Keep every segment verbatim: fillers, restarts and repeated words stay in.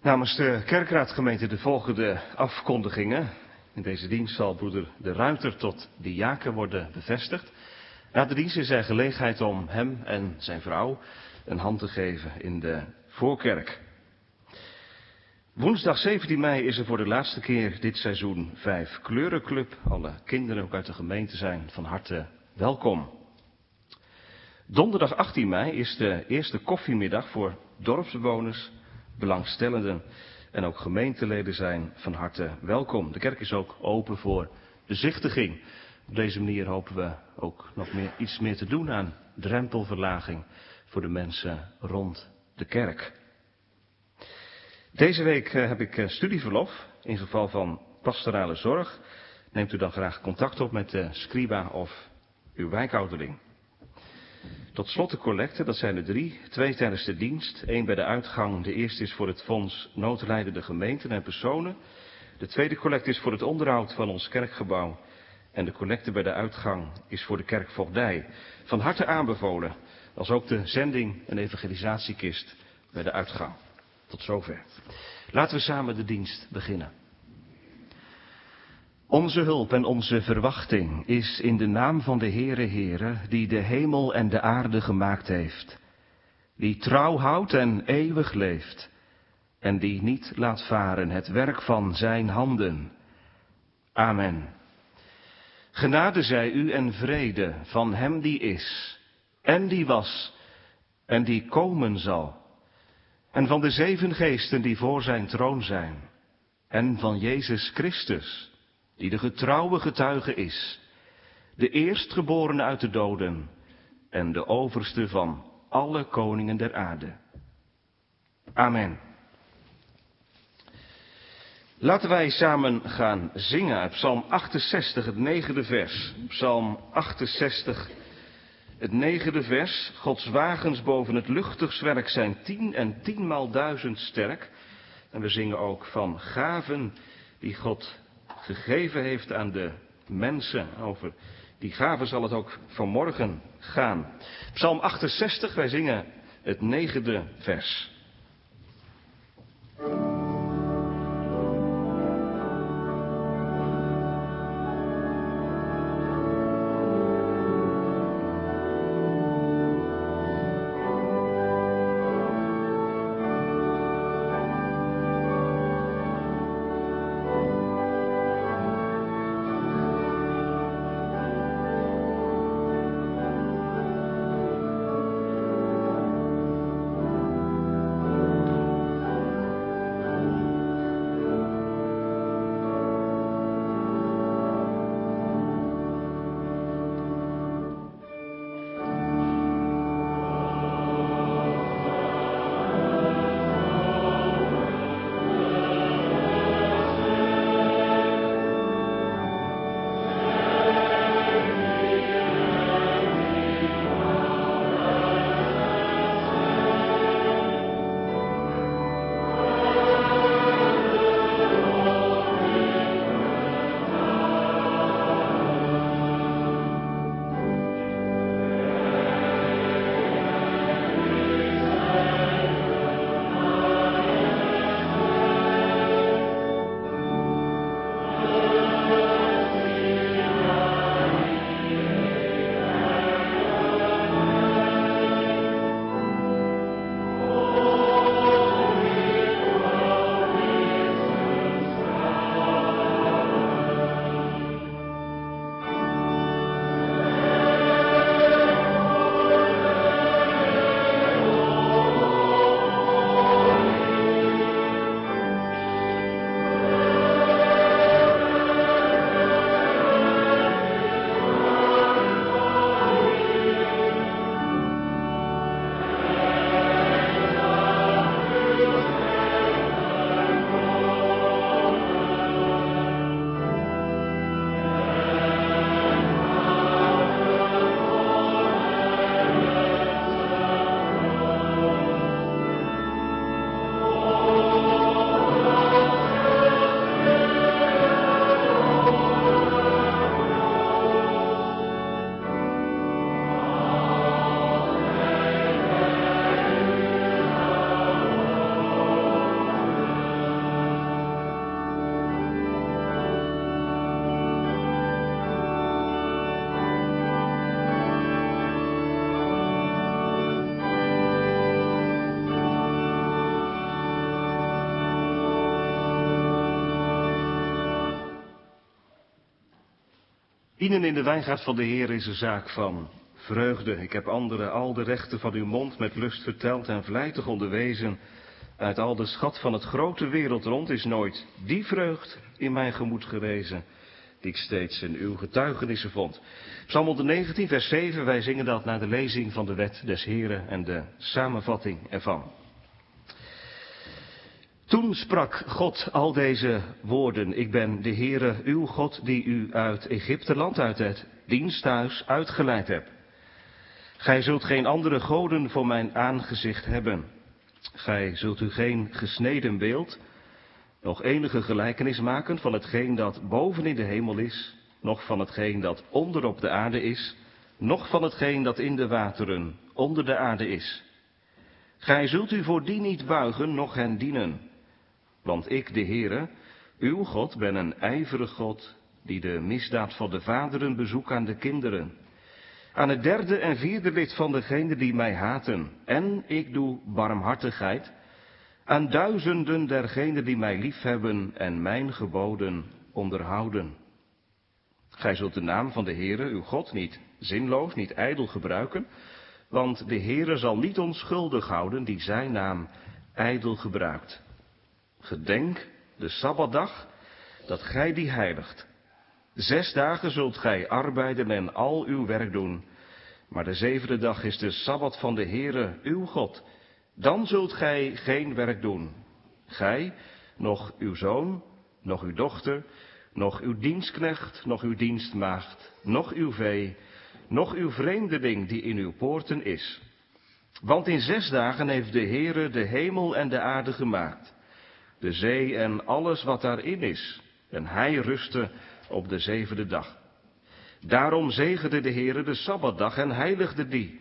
Namens de kerkraadgemeente de volgende afkondigingen. In deze dienst zal broeder De Ruiter tot diaken worden bevestigd. Na de dienst is er gelegenheid om hem en zijn vrouw een hand te geven in de voorkerk. Woensdag zeventien mei is er voor de laatste keer dit seizoen Vijf Kleurenclub. Alle kinderen ook uit de gemeente zijn van harte welkom. Donderdag achttien mei is de eerste koffiemiddag voor dorpsbewoners, belangstellenden en ook gemeenteleden zijn van harte welkom. De kerk is ook open voor bezichtiging. Op deze manier hopen we ook nog meer, iets meer te doen aan drempelverlaging voor de mensen rond de kerk. Deze week heb ik studieverlof. In geval van pastorale zorg neemt u dan graag contact op met de scriba of uw wijkouderling. Tot slot de collecte, dat zijn er drie. Twee tijdens de dienst, één bij de uitgang. De eerste is voor het fonds noodlijdende gemeenten en personen. De tweede collecte is voor het onderhoud van ons kerkgebouw. En de collecte bij de uitgang is voor de kerkvoogdij. Van harte aanbevolen, als ook de zending en evangelisatiekist bij de uitgang. Tot zover. Laten we samen de dienst beginnen. Onze hulp en onze verwachting is in de naam van de Heere Heere, die de hemel en de aarde gemaakt heeft, die trouw houdt en eeuwig leeft, en die niet laat varen het werk van zijn handen. Amen. Genade zij u en vrede van hem die is, en die was, en die komen zal, en van de zeven geesten die voor zijn troon zijn, en van Jezus Christus, die de getrouwe getuige is, de eerstgeborene uit de doden en de overste van alle koningen der aarde. Amen. Laten wij samen gaan zingen uit Psalm achtenzestig, het negende vers. Psalm achtenzestig, het negende vers. Gods wagens boven het luchtig zwerk zijn tien en tienmaal duizend sterk. En we zingen ook van gaven die God gegeven heeft aan de mensen. Over die gaven zal het ook vanmorgen gaan. Psalm achtenzestig, wij zingen het negende vers. Amen. Dienen in de wijngaard van de Heer is een zaak van vreugde. Ik heb anderen al de rechten van uw mond met lust verteld en vlijtig onderwezen. Uit al de schat van het grote wereld rond is nooit die vreugd in mijn gemoed gerezen, die ik steeds in uw getuigenissen vond. Psalm honderdnegentien, vers zeven, wij zingen dat na de lezing van de wet des Heren en de samenvatting ervan. Toen sprak God al deze woorden: ik ben de Heere uw God die u uit Egypteland, uit het diensthuis uitgeleid heb. Gij zult geen andere goden voor mijn aangezicht hebben. Gij zult u geen gesneden beeld, nog enige gelijkenis maken van hetgeen dat boven in de hemel is, noch van hetgeen dat onder op de aarde is, noch van hetgeen dat in de wateren onder de aarde is. Gij zult u voor die niet buigen, noch hen dienen. Want ik, de Heere, uw God, ben een ijverig God, die de misdaad van de vaderen bezoekt aan de kinderen, aan het derde en vierde lid van degenen die mij haten. En ik doe barmhartigheid aan duizenden dergenen die mij liefhebben en mijn geboden onderhouden. Gij zult de naam van de Heere, uw God, niet zinloos, niet ijdel gebruiken, want de Heere zal niet onschuldig houden die zijn naam ijdel gebruikt. Gedenk de Sabbatdag, dat gij die heiligt. Zes dagen zult gij arbeiden en al uw werk doen, maar de zevende dag is de Sabbat van de Heere, uw God. Dan zult gij geen werk doen. Gij, noch uw zoon, noch uw dochter, noch uw dienstknecht, noch uw dienstmaagd, noch uw vee, noch uw vreemdeling die in uw poorten is. Want in zes dagen heeft de Heere de hemel en de aarde gemaakt, de zee en alles wat daarin is, en hij rustte op de zevende dag. Daarom zegende de Heere de Sabbatdag en heiligde die.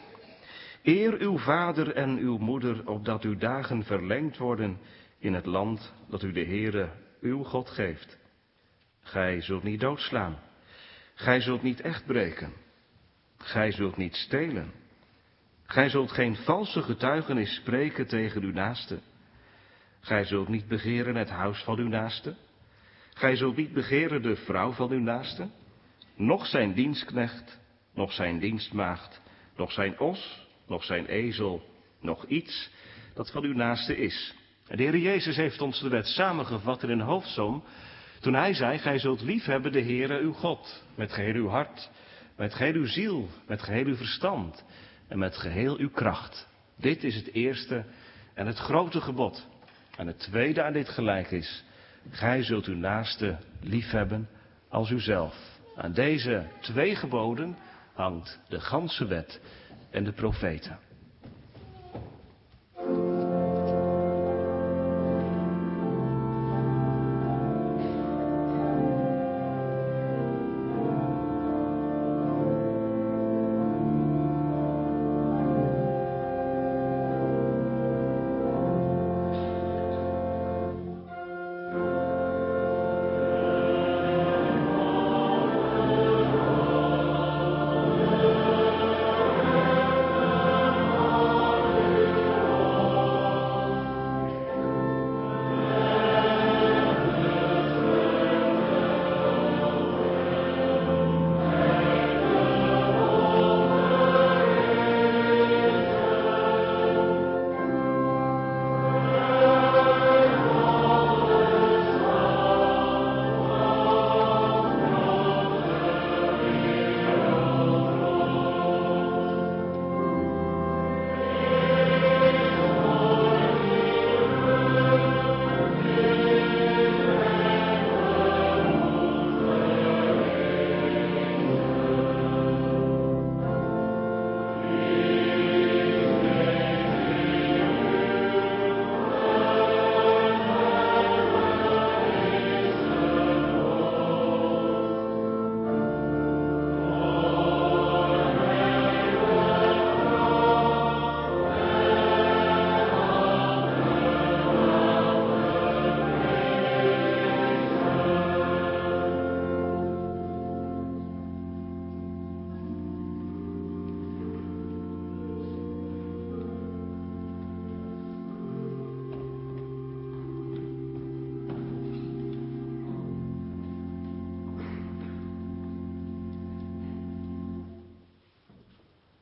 Eer uw vader en uw moeder, opdat uw dagen verlengd worden in het land dat u de Heere uw God geeft. Gij zult niet doodslaan. Gij zult niet echt breken. Gij zult niet stelen. Gij zult geen valse getuigenis spreken tegen uw naaste. Gij zult niet begeren het huis van uw naaste. Gij zult niet begeren de vrouw van uw naaste, noch zijn dienstknecht, noch zijn dienstmaagd, noch zijn os, noch zijn ezel, nog iets dat van uw naaste is. En de Heer Jezus heeft ons de wet samengevat in een hoofdsom, toen hij zei: gij zult liefhebben de Heere uw God, met geheel uw hart, met geheel uw ziel, met geheel uw verstand en met geheel uw kracht. Dit is het eerste en het grote gebod. En het tweede aan dit gelijk is: gij zult uw naaste liefhebben als uzelf. Aan deze twee geboden hangt de ganse wet en de profeten.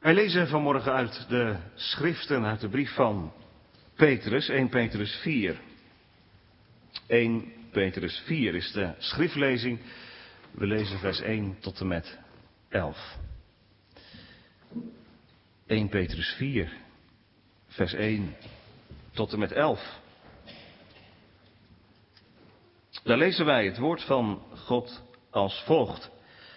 Wij lezen vanmorgen uit de schriften, uit de brief van Petrus, eerste Petrus vier. eerste Petrus vier is de schriftlezing. We lezen vers één tot en met elf. eerste Petrus vier, vers één tot en met elf. Daar lezen wij het woord van God als volgt.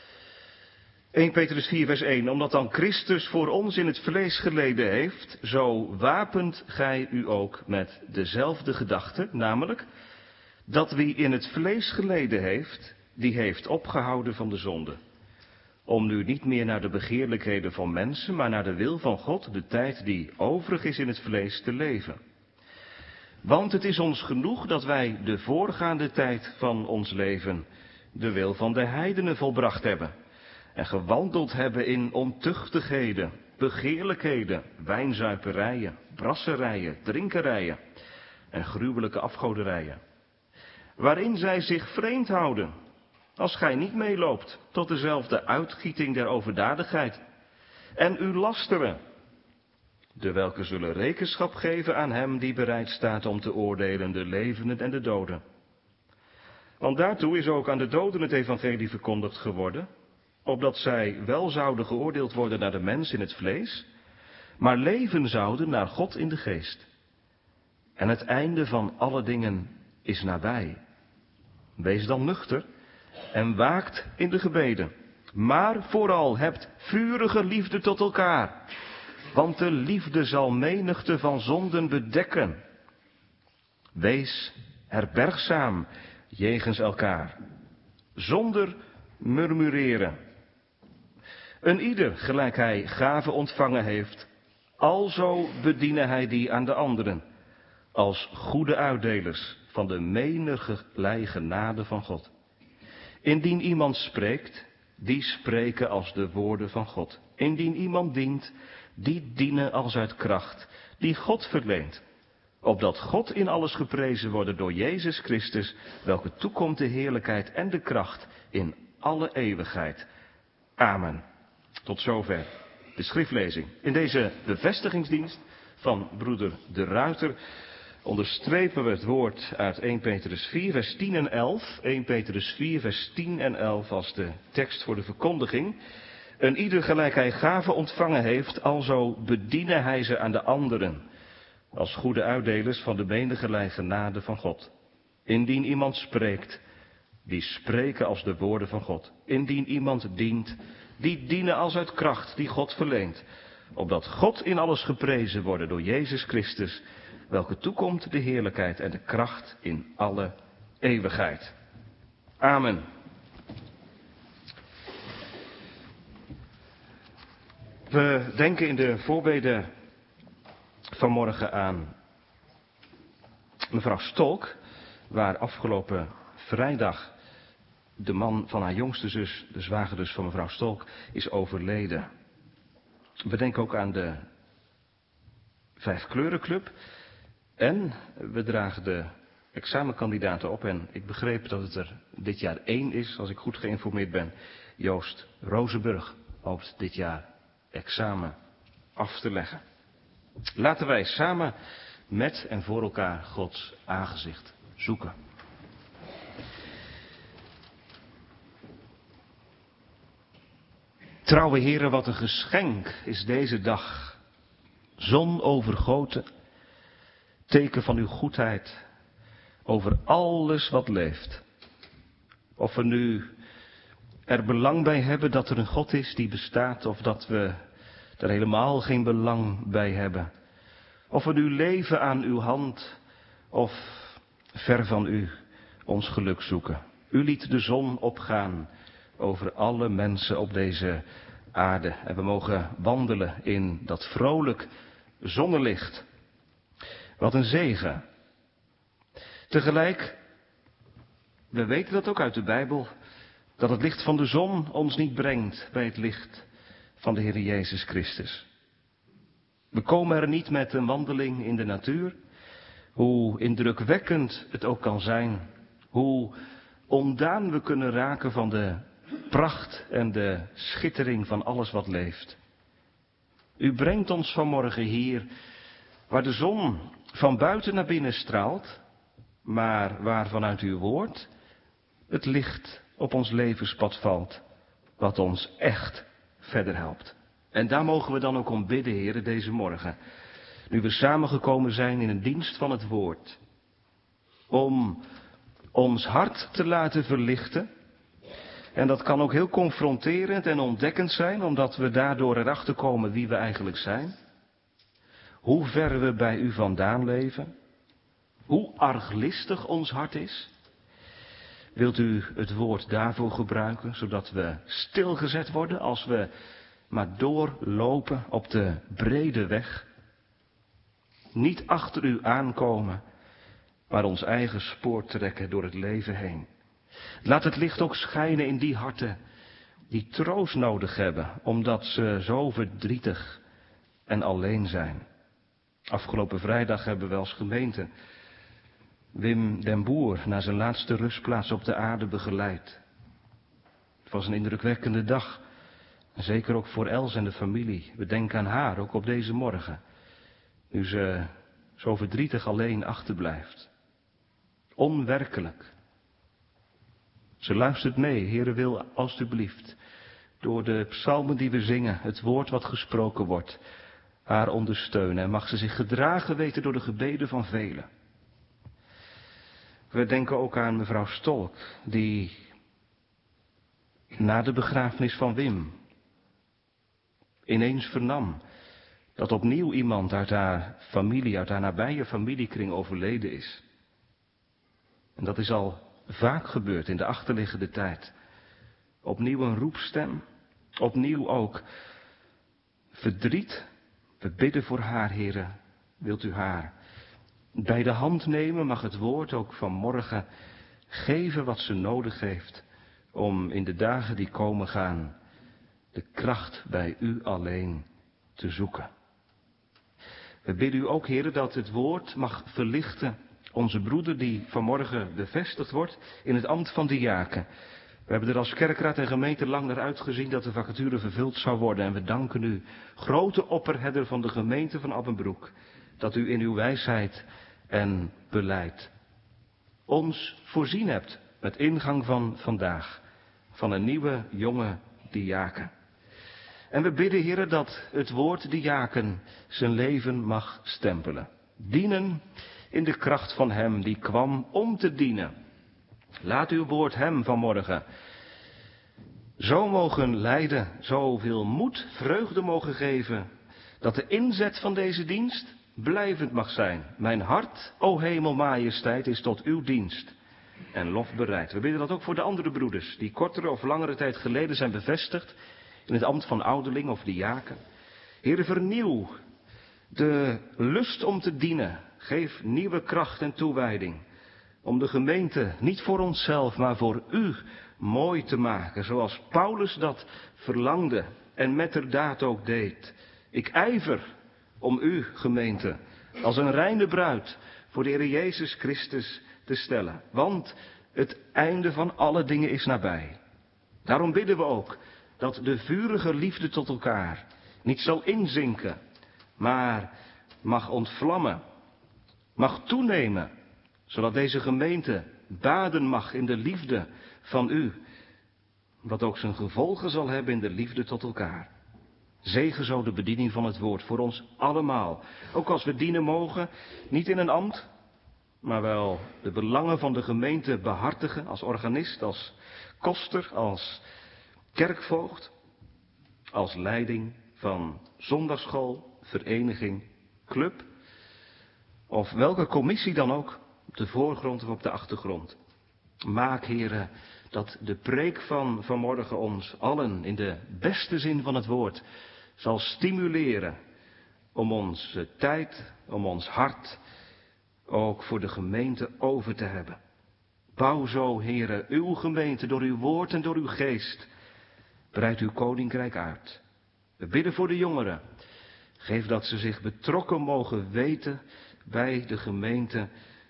eerste Petrus vier, vers één. Omdat dan Christus voor ons in het vlees geleden heeft, zo wapent gij u ook met dezelfde gedachte, namelijk dat wie in het vlees geleden heeft, die heeft opgehouden van de zonde. Om nu niet meer naar de begeerlijkheden van mensen, maar naar de wil van God, de tijd die overig is in het vlees, te leven. Want het is ons genoeg dat wij de voorgaande tijd van ons leven de wil van de heidenen volbracht hebben. En gewandeld hebben in ontuchtigheden, begeerlijkheden, wijnzuiperijen, brasserijen, drinkerijen en gruwelijke afgoderijen. Waarin zij zich vreemd houden, als gij niet meeloopt tot dezelfde uitgieting der overdadigheid. En u lasteren, de welke zullen rekenschap geven aan hem die bereid staat om te oordelen de levenden en de doden. Want daartoe is ook aan de doden het evangelie verkondigd geworden, opdat zij wel zouden geoordeeld worden naar de mens in het vlees, maar leven zouden naar God in de geest. En het einde van alle dingen is nabij. Wees dan nuchter en waakt in de gebeden. Maar vooral hebt vurige liefde tot elkaar, want de liefde zal menigte van zonden bedekken. Wees herbergzaam jegens elkaar, zonder murmureren. Een ieder, gelijk hij gave ontvangen heeft, alzo bediene hij die aan de anderen, als goede uitdelers van de menigelijke genade van God. Indien iemand spreekt, die spreken als de woorden van God. Indien iemand dient, die dienen als uit kracht, die God verleent. Opdat God in alles geprezen wordt door Jezus Christus, welke toekomt de heerlijkheid en de kracht in alle eeuwigheid. Amen. Tot zover de schriftlezing. In deze bevestigingsdienst van broeder De Ruiter onderstrepen we het woord uit eerste Petrus vier, vers tien en elf. eerste Petrus vier, vers tien en elf als de tekst voor de verkondiging. En ieder gelijk hij gave ontvangen heeft, alzo bediene hij ze aan de anderen, als goede uitdelers van de menigelijke genade van God. Indien iemand spreekt, die spreken als de woorden van God. Indien iemand dient, die dienen als uit kracht die God verleent, opdat God in alles geprezen wordt door Jezus Christus, welke toekomt de heerlijkheid en de kracht in alle eeuwigheid. Amen. We denken in de voorbeden vanmorgen aan mevrouw Stolk, waar afgelopen vrijdag de man van haar jongste zus, de zwager dus van mevrouw Stolk, is overleden. We denken ook aan de Vijfkleurenclub. En we dragen de examenkandidaten op. En ik begreep dat het er dit jaar één is, als ik goed geïnformeerd ben. Joost Rozenburg hoopt dit jaar examen af te leggen. Laten wij samen met en voor elkaar Gods aangezicht zoeken. Trouwe heren, wat een geschenk is deze dag. Zon overgoten, teken van uw goedheid over alles wat leeft. Of we nu er belang bij hebben dat er een God is die bestaat, of dat we er helemaal geen belang bij hebben. Of we nu leven aan uw hand, of ver van u ons geluk zoeken. U liet de zon opgaan over alle mensen op deze aarde. En we mogen wandelen in dat vrolijk zonnelicht. Wat een zegen. Tegelijk, we weten dat ook uit de Bijbel, dat het licht van de zon ons niet brengt bij het licht van de Heer Jezus Christus. We komen er niet met een wandeling in de natuur, hoe indrukwekkend het ook kan zijn, hoe ontdaan we kunnen raken van de pracht en de schittering van alles wat leeft. U brengt ons vanmorgen hier, waar de zon van buiten naar binnen straalt, maar waar vanuit uw woord het licht op ons levenspad valt, wat ons echt verder helpt. En daar mogen we dan ook om bidden, Heere, deze morgen. Nu we samengekomen zijn in een dienst van het woord. Om ons hart te laten verlichten. En dat kan ook heel confronterend en ontdekkend zijn, omdat we daardoor erachter komen wie we eigenlijk zijn. Hoe ver we bij u vandaan leven. Hoe arglistig ons hart is. Wilt u het woord daarvoor gebruiken, zodat we stilgezet worden als we maar doorlopen op de brede weg. Niet achter u aankomen, maar ons eigen spoor trekken door het leven heen. Laat het licht ook schijnen in die harten die troost nodig hebben, omdat ze zo verdrietig en alleen zijn. Afgelopen vrijdag hebben we als gemeente Wim den Boer naar zijn laatste rustplaats op de aarde begeleid. Het was een indrukwekkende dag. En zeker ook voor Els en de familie. We denken aan haar, ook op deze morgen. Nu ze zo verdrietig alleen achterblijft. Onwerkelijk. Ze luistert mee, Heere wil alstublieft. Door de psalmen die we zingen, het woord wat gesproken wordt, haar ondersteunen. En mag ze zich gedragen weten door de gebeden van velen. We denken ook aan mevrouw Stolk, die na de begrafenis van Wim ineens vernam dat opnieuw iemand uit haar familie, uit haar nabije familiekring overleden is. En dat is al vaak gebeurd in de achterliggende tijd. Opnieuw een roepstem, opnieuw ook verdriet. We bidden voor haar, Heere, wilt u haar bij de hand nemen, mag het woord ook vanmorgen geven wat ze nodig heeft om in de dagen die komen gaan de kracht bij u alleen te zoeken. We bidden u ook, Heere, dat het woord mag verlichten onze broeder die vanmorgen bevestigd wordt in het ambt van diaken. We hebben er als kerkraad en gemeente lang naar uitgezien dat de vacature vervuld zou worden. En we danken u, grote opperherder van de gemeente van Abbenbroek, dat u in uw wijsheid en beleid ons voorzien hebt met ingang van vandaag, van een nieuwe jonge diaken. En we bidden, Heere, dat het woord diaken zijn leven mag stempelen. Dienen in de kracht van hem die kwam om te dienen. Laat uw woord hem vanmorgen zo mogen leiden, zoveel moed, vreugde mogen geven, dat de inzet van deze dienst blijvend mag zijn. Mijn hart, o hemel majesteit, is tot uw dienst en lof bereid. We bidden dat ook voor de andere broeders, die kortere of langere tijd geleden zijn bevestigd in het ambt van ouderling of diaken. Heere, vernieuw de lust om te dienen. Geef nieuwe kracht en toewijding. Om de gemeente niet voor onszelf, maar voor u mooi te maken. Zoals Paulus dat verlangde en metterdaad ook deed. Ik ijver om u, gemeente, als een reine bruid voor de Heer Jezus Christus te stellen. Want het einde van alle dingen is nabij. Daarom bidden we ook dat de vurige liefde tot elkaar niet zal inzinken, maar mag ontvlammen, mag toenemen, zodat deze gemeente baden mag in de liefde van u, wat ook zijn gevolgen zal hebben in de liefde tot elkaar. Zegen zo de bediening van het woord voor ons allemaal. Ook als we dienen mogen, niet in een ambt, maar wel de belangen van de gemeente behartigen als organist, als koster, als kerkvoogd, als leiding van zondagsschool, vereniging, club of welke commissie dan ook, op de voorgrond of op de achtergrond. Maak, Heere, dat de preek van vanmorgen ons allen in de beste zin van het woord zal stimuleren om onze tijd, om ons hart ook voor de gemeente over te hebben. Bouw zo, Heere, uw gemeente door uw woord en door uw geest. Breid uw koninkrijk uit. We bidden voor de jongeren. Geef dat ze zich betrokken mogen weten bij de gemeente.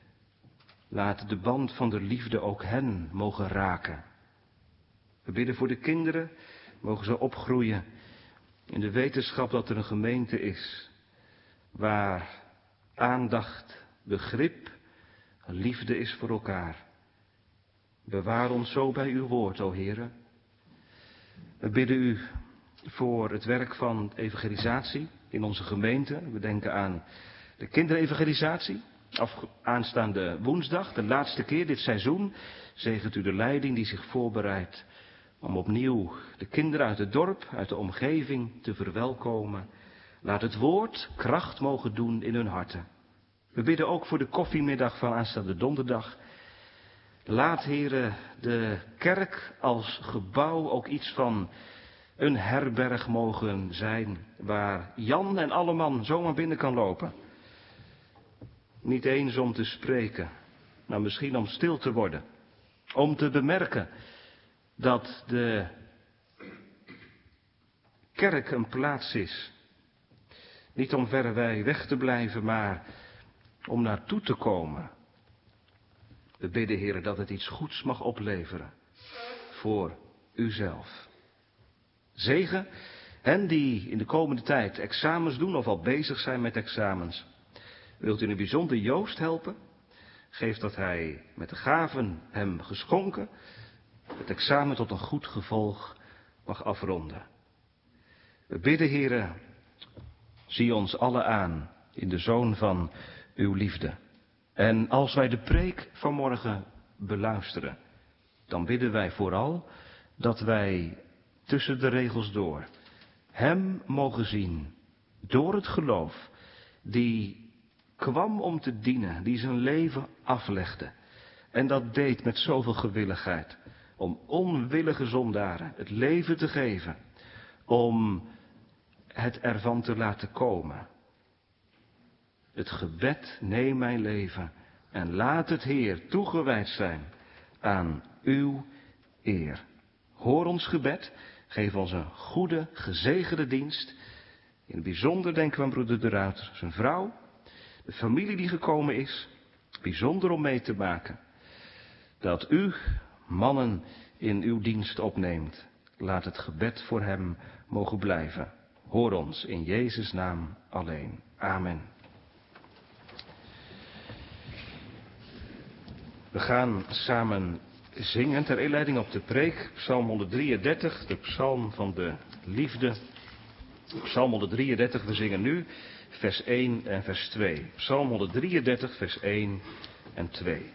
Laat de band van de liefde ook hen mogen raken. We bidden voor de kinderen. Mogen ze opgroeien In de wetenschap dat er een gemeente is waar aandacht, begrip, liefde is voor elkaar. Bewaar ons zo bij uw woord, o Heere. We bidden u voor het werk van evangelisatie in onze gemeente. We denken aan de kinderevangelisatie. Af, aanstaande woensdag, de laatste keer dit seizoen, zegent u de leiding die zich voorbereidt om opnieuw de kinderen uit het dorp, uit de omgeving te verwelkomen. Laat het woord kracht mogen doen in hun harten. We bidden ook voor de koffiemiddag van aanstaande donderdag. Laat, Heere, de kerk als gebouw ook iets van een herberg mogen zijn, waar Jan en alleman zomaar binnen kan lopen. Niet eens om te spreken, maar misschien om stil te worden. Om te bemerken dat de kerk een plaats is. Niet om verreweg weg te blijven, maar om naartoe te komen. We bidden, Heere, dat het iets goeds mag opleveren voor uzelf. Zegen hen die in de komende tijd examens doen of al bezig zijn met examens. Wilt u in een bijzonder Joost helpen? Geef dat hij met de gaven hem geschonken het examen tot een goed gevolg mag afronden. We bidden, Heere, zie ons allen aan in de zoon van uw liefde. En als wij de preek van morgen beluisteren, dan bidden wij vooral dat wij tussen de regels door hem mogen zien, door het geloof, die kwam om te dienen, die zijn leven aflegde. En dat deed met zoveel gewilligheid, om onwillige zondaren het leven te geven, om het ervan te laten komen. Het gebed, neem mijn leven en laat het, Heer, toegewijd zijn aan uw eer. Hoor ons gebed, geef ons een goede, gezegende dienst. In het bijzonder denken we aan broeder De Ruiter, zijn vrouw, de familie die gekomen is, bijzonder om mee te maken. Dat u mannen in uw dienst opneemt. Laat het gebed voor hem mogen blijven. Hoor ons in Jezus' naam alleen. Amen. We gaan samen zingen ter inleiding op de preek, Psalm honderddrieëndertig, de psalm van de liefde. Psalm honderddrieëndertig, we zingen nu vers één en vers twee. Psalm honderddrieëndertig, vers één en twee.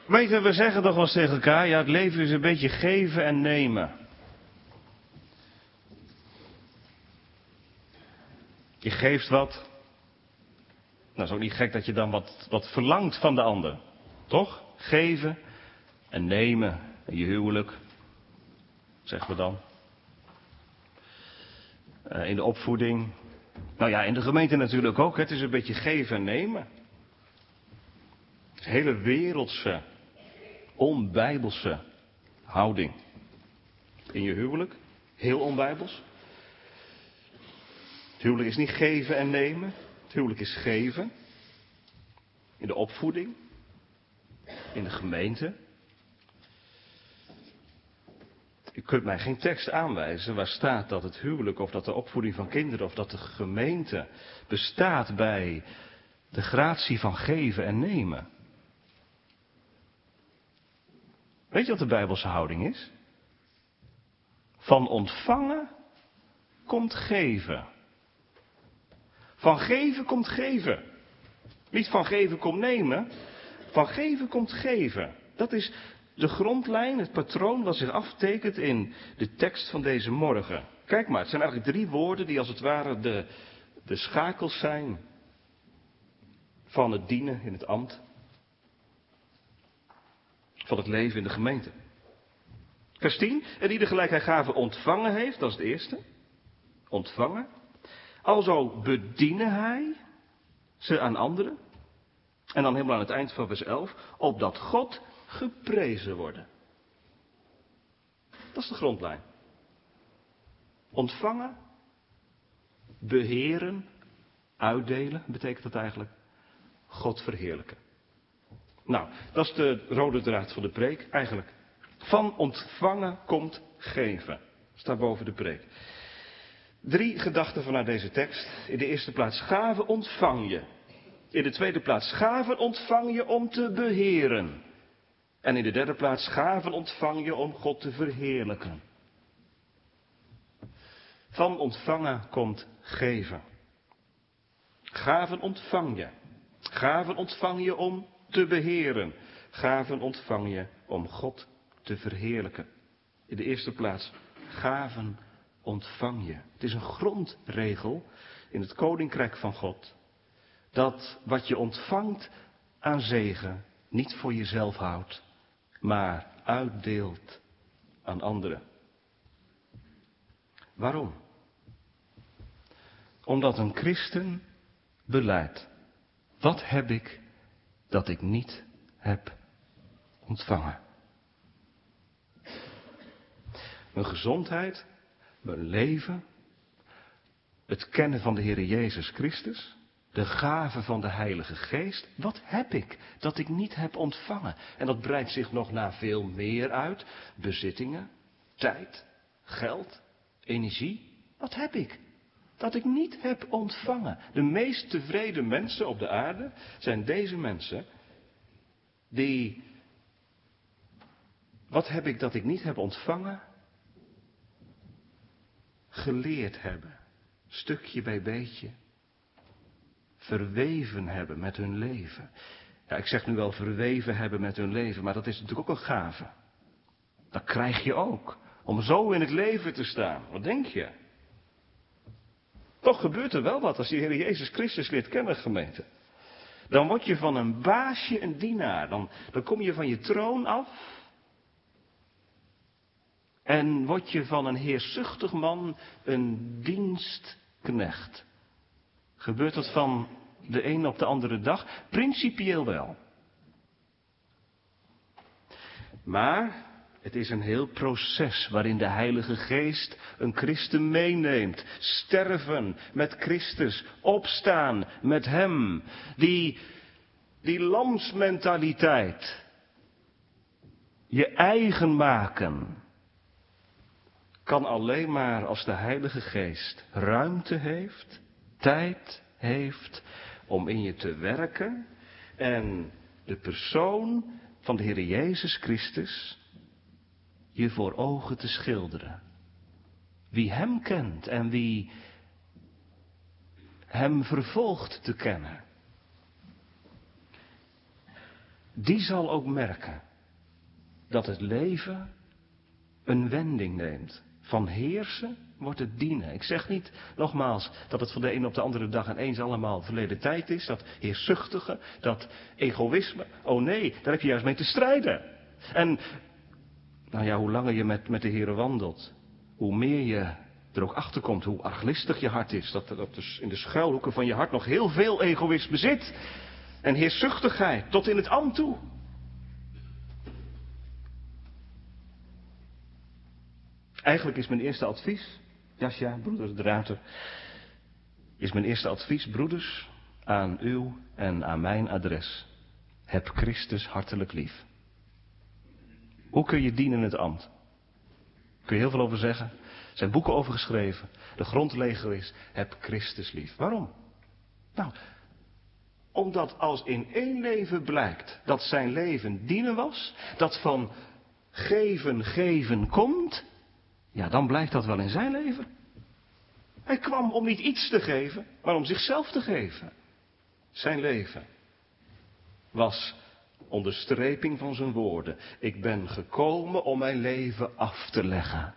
Gemeente, we zeggen toch wel eens tegen elkaar, ja, het leven is een beetje geven en nemen. Je geeft wat. Nou, is ook niet gek dat je dan wat, wat verlangt van de ander. Toch? Geven en nemen. In je huwelijk. Zeggen we dan. Uh, in de opvoeding. Nou ja, in de gemeente natuurlijk ook. Het is een beetje geven en nemen. Het is een hele wereldse, onbijbelse houding. In je huwelijk. Heel onbijbels. Het huwelijk is niet geven en nemen. Het huwelijk is geven. In de opvoeding. In de gemeente. U kunt mij geen tekst aanwijzen waar staat dat het huwelijk of dat de opvoeding van kinderen of dat de gemeente bestaat bij de gratie van geven en nemen. Weet je wat de Bijbelse houding is? Van ontvangen komt geven. Van geven komt geven. Niet van geven komt nemen. Van geven komt geven. Dat is de grondlijn, het patroon dat zich aftekent in de tekst van deze morgen. Kijk maar, het zijn eigenlijk drie woorden die als het ware de, de schakels zijn van het dienen in het ambt. Van het leven in de gemeente. Vers tien, en die de gelijkheid gave ontvangen heeft, dat is het eerste. Ontvangen. Alzo bedienen hij ze aan anderen. En dan helemaal aan het eind van vers elf, opdat God geprezen worden. Dat is de grondlijn. Ontvangen, beheren, uitdelen, betekent dat eigenlijk. God verheerlijken. Nou, dat is de rode draad van de preek, eigenlijk. Van ontvangen komt geven. Staat boven de preek. Drie gedachten vanuit deze tekst. In de eerste plaats, gave ontvang je. In de tweede plaats, gaven ontvang je om te beheren. En in de derde plaats, gaven ontvang je om God te verheerlijken. Van ontvangen komt geven. Gaven ontvang je. Gaven ontvang je om te beheren. Gaven ontvang je om God te verheerlijken. In de eerste plaats, gaven ontvang je. Het is een grondregel in het koninkrijk van God. Dat wat je ontvangt aan zegen niet voor jezelf houdt, maar uitdeelt aan anderen. Waarom? Omdat een christen belijdt. Wat heb ik dat ik niet heb ontvangen? Mijn gezondheid, mijn leven, het kennen van de Heer Jezus Christus, de gave van de Heilige Geest. Wat heb ik dat ik niet heb ontvangen? En dat breidt zich nog naar veel meer uit. Bezittingen, tijd, geld, energie. Wat heb ik dat ik niet heb ontvangen? De meest tevreden mensen op de aarde zijn deze mensen die, wat heb ik dat ik niet heb ontvangen? Geleerd hebben, stukje bij beetje, verweven hebben met hun leven. Ja, ik zeg nu wel verweven hebben met hun leven, maar dat is natuurlijk ook een gave. Dat krijg je ook, om zo in het leven te staan. Wat denk je? Toch gebeurt er wel wat als je de Heer Jezus Christus leert kennen, gemeente. Dan word je van een baasje een dienaar. Dan, dan kom je van je troon af. En word je van een heerzuchtig man een dienstknecht. Gebeurt dat van de ene op de andere dag? Principieel wel. Maar het is een heel proces waarin de Heilige Geest een christen meeneemt. Sterven met Christus, opstaan met Hem. Die, die lamsmentaliteit, je eigen maken, kan alleen maar als de Heilige Geest ruimte heeft, tijd heeft om in je te werken en de persoon van de Heer Jezus Christus je voor ogen te schilderen. Wie Hem kent en wie Hem vervolgt te kennen. die zal ook merken dat het leven een wending neemt. Van heersen wordt het dienen. Ik zeg niet, nogmaals, dat het van de ene op de andere dag ineens allemaal verleden tijd is. Dat heerszuchtige, dat egoïsme. Oh nee, daar heb je juist mee te strijden. En, nou ja, hoe langer je met, met de Heere wandelt, hoe meer je er ook achter komt hoe arglistig je hart is. Dat, dat dus in de schuilhoeken van je hart nog heel veel egoïsme zit. En heerszuchtigheid, tot in het ambt toe. Eigenlijk is mijn eerste advies, Jasja, broeder de Ruiter, is mijn eerste advies, broeders, aan uw en aan mijn adres. Heb Christus hartelijk lief. Hoe kun je dienen in het ambt? Kun je heel veel over zeggen. Er zijn boeken over geschreven. De grondlegel is, heb Christus lief. Waarom? Nou, omdat als in één leven blijkt dat zijn leven dienen was, dat van geven, geven komt, ja, dan blijkt dat wel in zijn leven. Hij kwam om niet iets te geven, maar om zichzelf te geven. Zijn leven was onderstreping van zijn woorden. Ik ben gekomen om mijn leven af te leggen.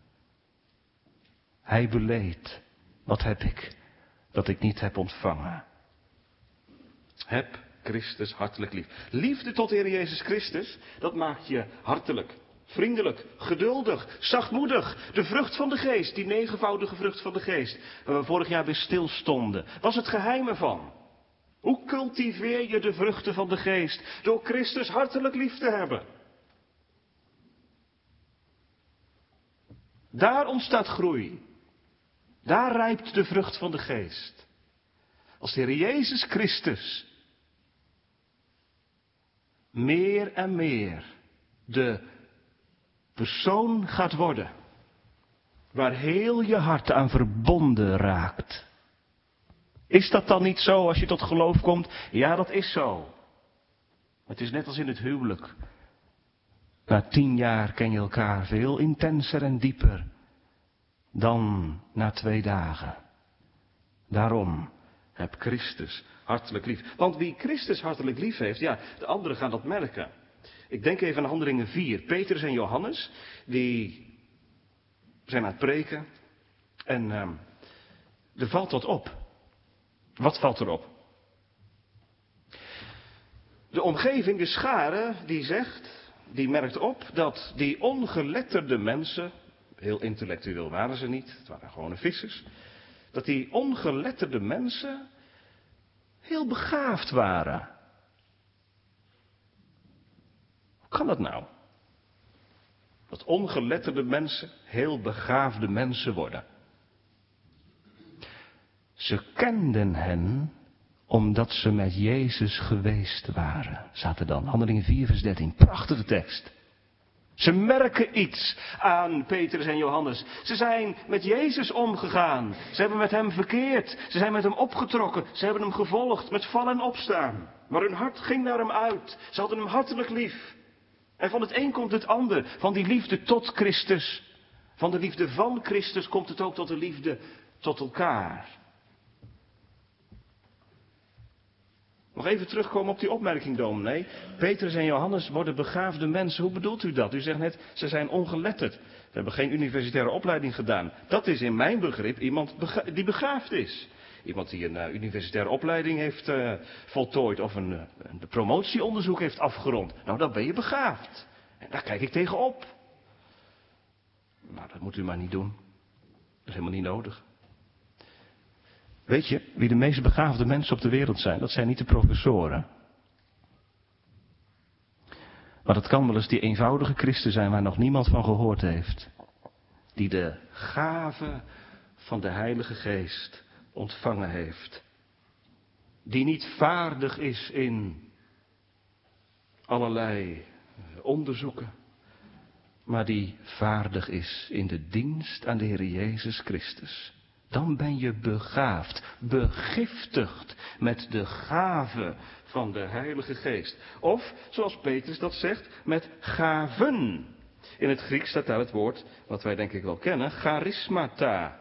Hij beleed, wat heb ik, dat ik niet heb ontvangen. Heb Christus hartelijk lief. Liefde tot de Heer Jezus Christus, dat maakt je hartelijk, vriendelijk, geduldig, zachtmoedig. De vrucht van de geest, die negenvoudige vrucht van de geest, waar we vorig jaar weer stilstonden. Was het geheim ervan. Hoe cultiveer je de vruchten van de geest? Door Christus hartelijk lief te hebben. Daar ontstaat groei. Daar rijpt de vrucht van de geest. Als de Heer Jezus Christus meer en meer de persoon gaat worden, waar heel je hart aan verbonden raakt. Is dat dan niet zo als je tot geloof komt? Ja, dat is zo. Het is net als in het huwelijk. Na tien jaar ken je elkaar veel intenser en dieper dan na twee dagen. Daarom heb Christus hartelijk lief. Want wie Christus hartelijk lief heeft, ja, de anderen gaan dat merken. Ik denk even aan Handelingen vier. Petrus en Johannes, die zijn aan het preken. En uh, er valt wat op. Wat valt erop? De omgeving, de schare, die zegt, die merkt op dat die ongeletterde mensen, heel intellectueel waren ze niet, het waren gewone vissers, dat die ongeletterde mensen heel begaafd waren. Hoe kan dat nou? Dat ongeletterde mensen heel begaafde mensen worden. Ze kenden hen omdat ze met Jezus geweest waren. Staat er dan, Handelingen vier vers dertien, prachtige tekst. Ze merken iets aan Petrus en Johannes. Ze zijn met Jezus omgegaan. Ze hebben met hem verkeerd. Ze zijn met hem opgetrokken. Ze hebben hem gevolgd met vallen en opstaan. Maar hun hart ging naar hem uit. Ze hadden hem hartelijk lief. En van het een komt het ander. Van die liefde tot Christus. Van de liefde van Christus komt het ook tot de liefde tot elkaar. Nog even terugkomen op die opmerking, dominee. Petrus en Johannes worden begaafde mensen. Hoe bedoelt u dat? U zegt net, ze zijn ongeletterd. Ze hebben geen universitaire opleiding gedaan. Dat is in mijn begrip iemand bega- die begaafd is. Iemand die een uh, universitaire opleiding heeft uh, voltooid of een, uh, een promotieonderzoek heeft afgerond. Nou, dan ben je begaafd. En daar kijk ik tegenop. Nou, dat moet u maar niet doen. Dat is helemaal niet nodig. Weet je, wie de meest begaafde mensen op de wereld zijn? Dat zijn niet de professoren. Maar dat kan wel eens die eenvoudige christen zijn waar nog niemand van gehoord heeft. Die de gave van de Heilige Geest ontvangen heeft. Die niet vaardig is in allerlei onderzoeken. Maar die vaardig is in de dienst aan de Heer Jezus Christus. Dan ben je begaafd, begiftigd met de gave van de Heilige Geest. Of, zoals Petrus dat zegt, met gaven. In het Grieks staat daar het woord, wat wij denk ik wel kennen, charismata.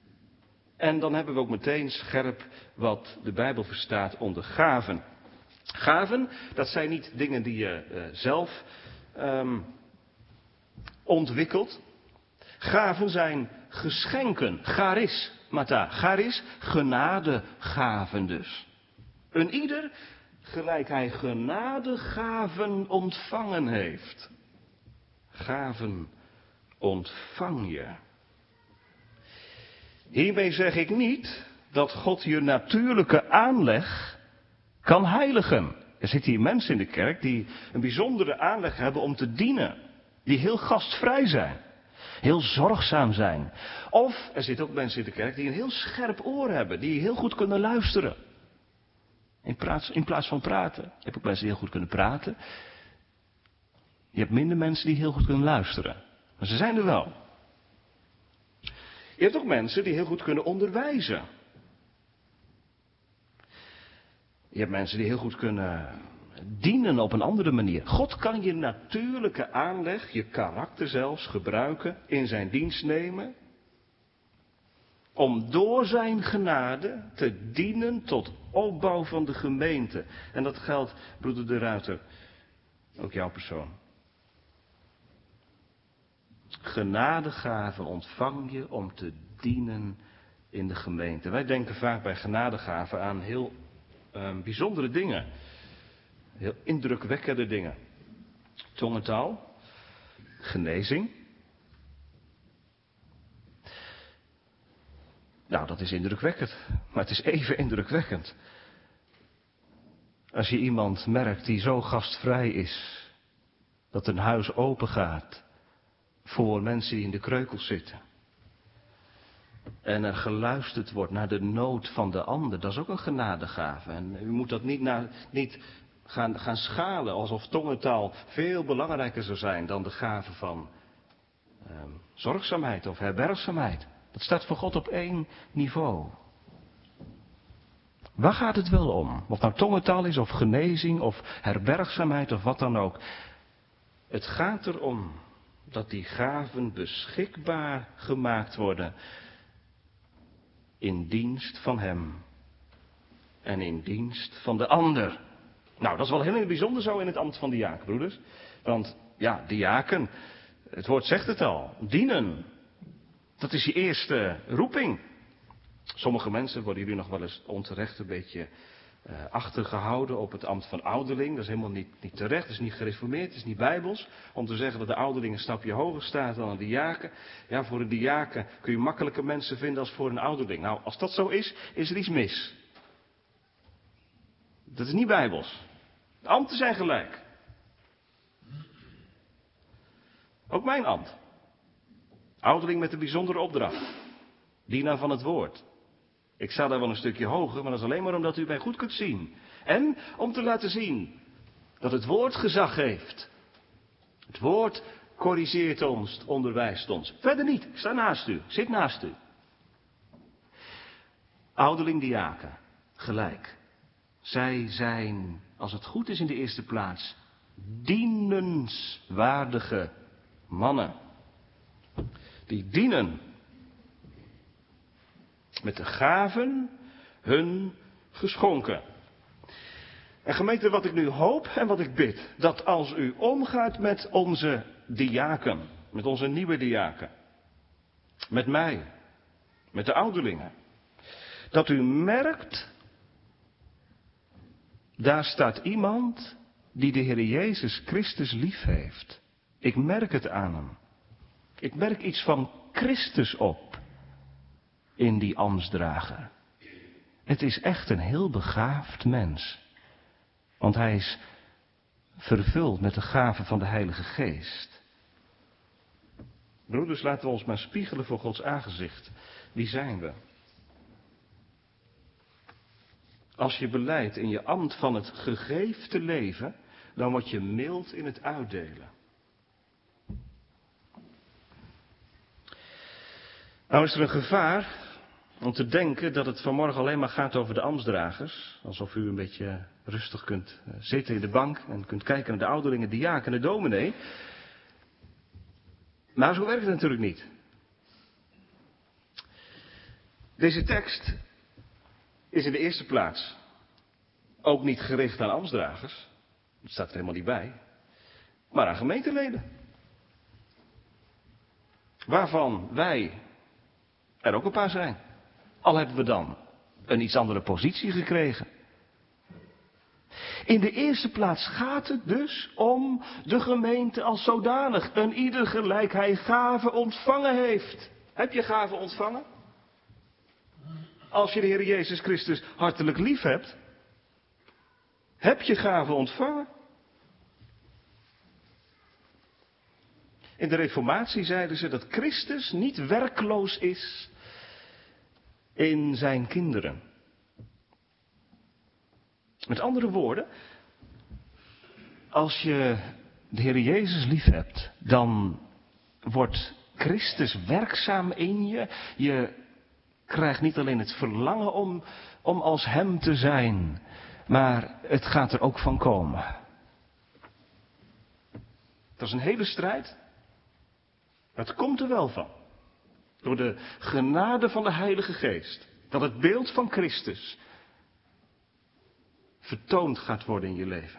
En dan hebben we ook meteen scherp wat de Bijbel verstaat onder gaven. Gaven, dat zijn niet dingen die je uh, zelf um, ontwikkelt. Gaven zijn geschenken. Charis, mata. Charis, genadegaven dus. Een ieder gelijk hij genadegaven ontvangen heeft. Gaven ontvang je. Hiermee zeg ik niet dat God je natuurlijke aanleg kan heiligen. Er zitten hier mensen in de kerk die een bijzondere aanleg hebben om te dienen. Die heel gastvrij zijn. Heel zorgzaam zijn. Of er zitten ook mensen in de kerk die een heel scherp oor hebben. Die heel goed kunnen luisteren. In plaats, in plaats van praten. Je hebt ook mensen die heel goed kunnen praten. Je hebt minder mensen die heel goed kunnen luisteren. Maar ze zijn er wel. Je hebt ook mensen die heel goed kunnen onderwijzen. Je hebt mensen die heel goed kunnen dienen op een andere manier. God kan je natuurlijke aanleg, je karakter zelfs, gebruiken, in zijn dienst nemen. Om door zijn genade te dienen tot opbouw van de gemeente. En dat geldt, broeder De Ruiter, ook jouw persoon. Genadegaven ontvang je om te dienen in de gemeente. Wij denken vaak bij genadegaven aan heel uh, bijzondere dingen. Heel indrukwekkende dingen. Tongentaal. Genezing. Nou, dat is indrukwekkend. Maar het is even indrukwekkend. Als je iemand merkt die zo gastvrij is. Dat een huis open gaat. Voor mensen die in de kreukels zitten. En er geluisterd wordt naar de nood van de ander. Dat is ook een genadegave. En u moet dat niet, naar, niet gaan, gaan schalen. Alsof tongentaal veel belangrijker zou zijn dan de gave van eh, zorgzaamheid of herbergzaamheid. Dat staat voor God op één niveau. Waar gaat het wel om? Of nou tongentaal is of genezing of herbergzaamheid of wat dan ook. Het gaat erom dat die gaven beschikbaar gemaakt worden in dienst van hem en in dienst van de ander. Nou, dat is wel heel bijzonder zo in het ambt van diaken, broeders. Want ja, diaken, het woord zegt het al, dienen. Dat is je eerste roeping. Sommige mensen worden jullie nog wel eens onterecht een beetje uh, achtergehouden op het ambt van ouderling. Dat is helemaal niet, niet terecht, dat is niet gereformeerd, dat is niet bijbels. Om te zeggen dat de ouderling een stapje hoger staat dan een diaken. Ja, voor een diaken kun je makkelijker mensen vinden als voor een ouderling. Nou, als dat zo is, is er iets mis. Dat is niet bijbels. De ambten zijn gelijk. Ook mijn ambt. Ouderling met een bijzondere opdracht. Dienaar van het woord. Ik sta daar wel een stukje hoger, maar dat is alleen maar omdat u mij goed kunt zien. En om te laten zien dat het woord gezag heeft. Het woord corrigeert ons, onderwijst ons. Verder niet, ik sta naast u, zit naast u. Ouderling diaken, gelijk. Zij zijn, als het goed is in de eerste plaats, dienenswaardige mannen. Die dienen met de gaven hun geschonken. En gemeente, wat ik nu hoop en wat ik bid, dat als u omgaat met onze diaken, met onze nieuwe diaken, met mij, met de ouderlingen, dat u merkt, daar staat iemand die de Heer Jezus Christus lief heeft. Ik merk het aan hem. Ik merk iets van Christus op in die ambtsdrager. Het is echt een heel begaafd mens. Want hij is vervuld met de gave van de Heilige Geest. Broeders, laten we ons maar spiegelen voor Gods aangezicht. Wie zijn we? Als je belijdt in je ambt van het gegeven te leven, dan word je mild in het uitdelen. Nou is er een gevaar om te denken dat het vanmorgen alleen maar gaat over de ambtsdragers. Alsof u een beetje rustig kunt zitten in de bank en kunt kijken naar de ouderlingen, de diaken en de dominee. Maar zo werkt het natuurlijk niet. Deze tekst is in de eerste plaats Ook niet gericht aan ambtsdragers. Dat staat er helemaal niet bij. Maar aan gemeenteleden. Waarvan wij er ook een paar zijn. Al hebben we dan een iets andere positie gekregen. In de eerste plaats gaat het dus om de gemeente als zodanig. Een ieder gelijk hij gave ontvangen heeft. Heb je gave ontvangen? Als je de Heer Jezus Christus hartelijk lief hebt. Heb je gave ontvangen? In de Reformatie zeiden ze dat Christus niet werkloos is in zijn kinderen. Met andere woorden, als je de Heer Jezus lief hebt, dan wordt Christus werkzaam in je. Je krijgt niet alleen het verlangen om, om als Hem te zijn, maar het gaat er ook van komen. Dat is een hele strijd. Maar het komt er wel van. Door de genade van de Heilige Geest. Dat het beeld van Christus vertoond gaat worden in je leven.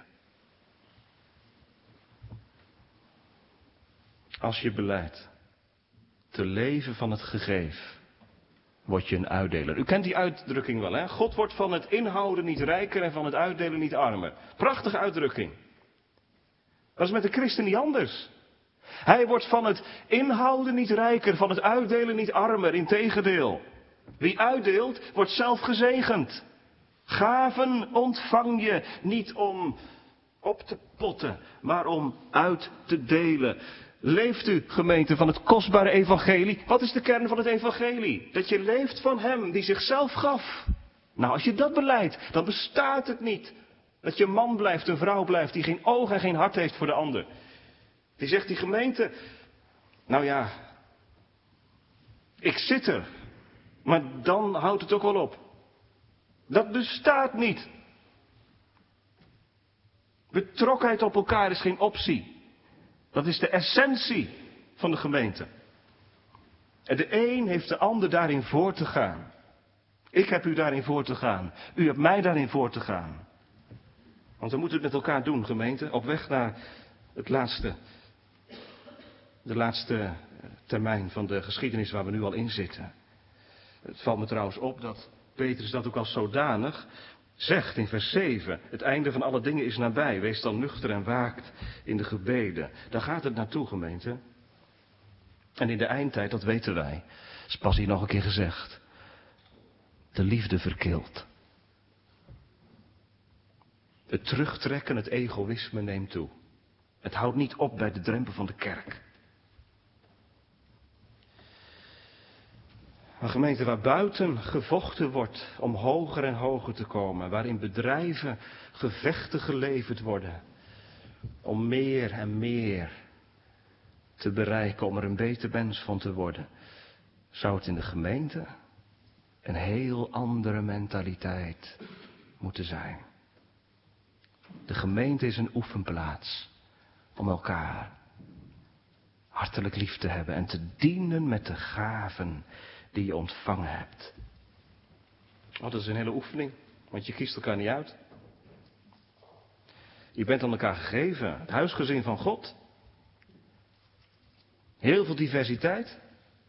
Als je beleidt te leven van het gegeef, word je een uitdeler. U kent die uitdrukking wel, hè? God wordt van het inhouden niet rijker en van het uitdelen niet armer. Prachtige uitdrukking. Dat is met de christen niet anders. Hij wordt van het inhouden niet rijker, van het uitdelen niet armer. Integendeel. Wie uitdeelt, wordt zelf gezegend. Gaven ontvang je niet om op te potten, maar om uit te delen. Leeft u, gemeente, van het kostbare evangelie? Wat is de kern van het evangelie? Dat je leeft van Hem die zichzelf gaf. Nou, als je dat beleidt, dan bestaat het niet. Dat je een man blijft, een vrouw blijft, die geen oog en geen hart heeft voor de ander. Die zegt die gemeente, nou ja, ik zit er, maar dan houdt het ook wel op. Dat bestaat niet. Betrokkenheid op elkaar is geen optie. Dat is de essentie van de gemeente. En de een heeft de ander daarin voor te gaan. Ik heb u daarin voor te gaan. U hebt mij daarin voor te gaan. Want we moeten het met elkaar doen, gemeente. Op weg naar het laatste, de laatste termijn van de geschiedenis waar we nu al in zitten. Het valt me trouwens op dat Petrus dat ook als zodanig zegt in vers zeven. Het einde van alle dingen is nabij. Wees dan nuchter en waakt in de gebeden. Daar gaat het naartoe, gemeente. En in de eindtijd, dat weten wij, is pas hier nog een keer gezegd. De liefde verkilt. Het terugtrekken, het egoïsme neemt toe. Het houdt niet op bij de drempel van de kerk. Een gemeente waar buiten gevochten wordt om hoger en hoger te komen. Waarin bedrijven gevechten geleverd worden. Om meer en meer te bereiken, om er een beter mens van te worden. Zou het in de gemeente een heel andere mentaliteit moeten zijn. De gemeente is een oefenplaats om elkaar hartelijk lief te hebben en te dienen met de gaven die je ontvangen hebt. Oh, dat is een hele oefening, want je kiest elkaar niet uit. Je bent aan elkaar gegeven, het huisgezin van God. Heel veel diversiteit.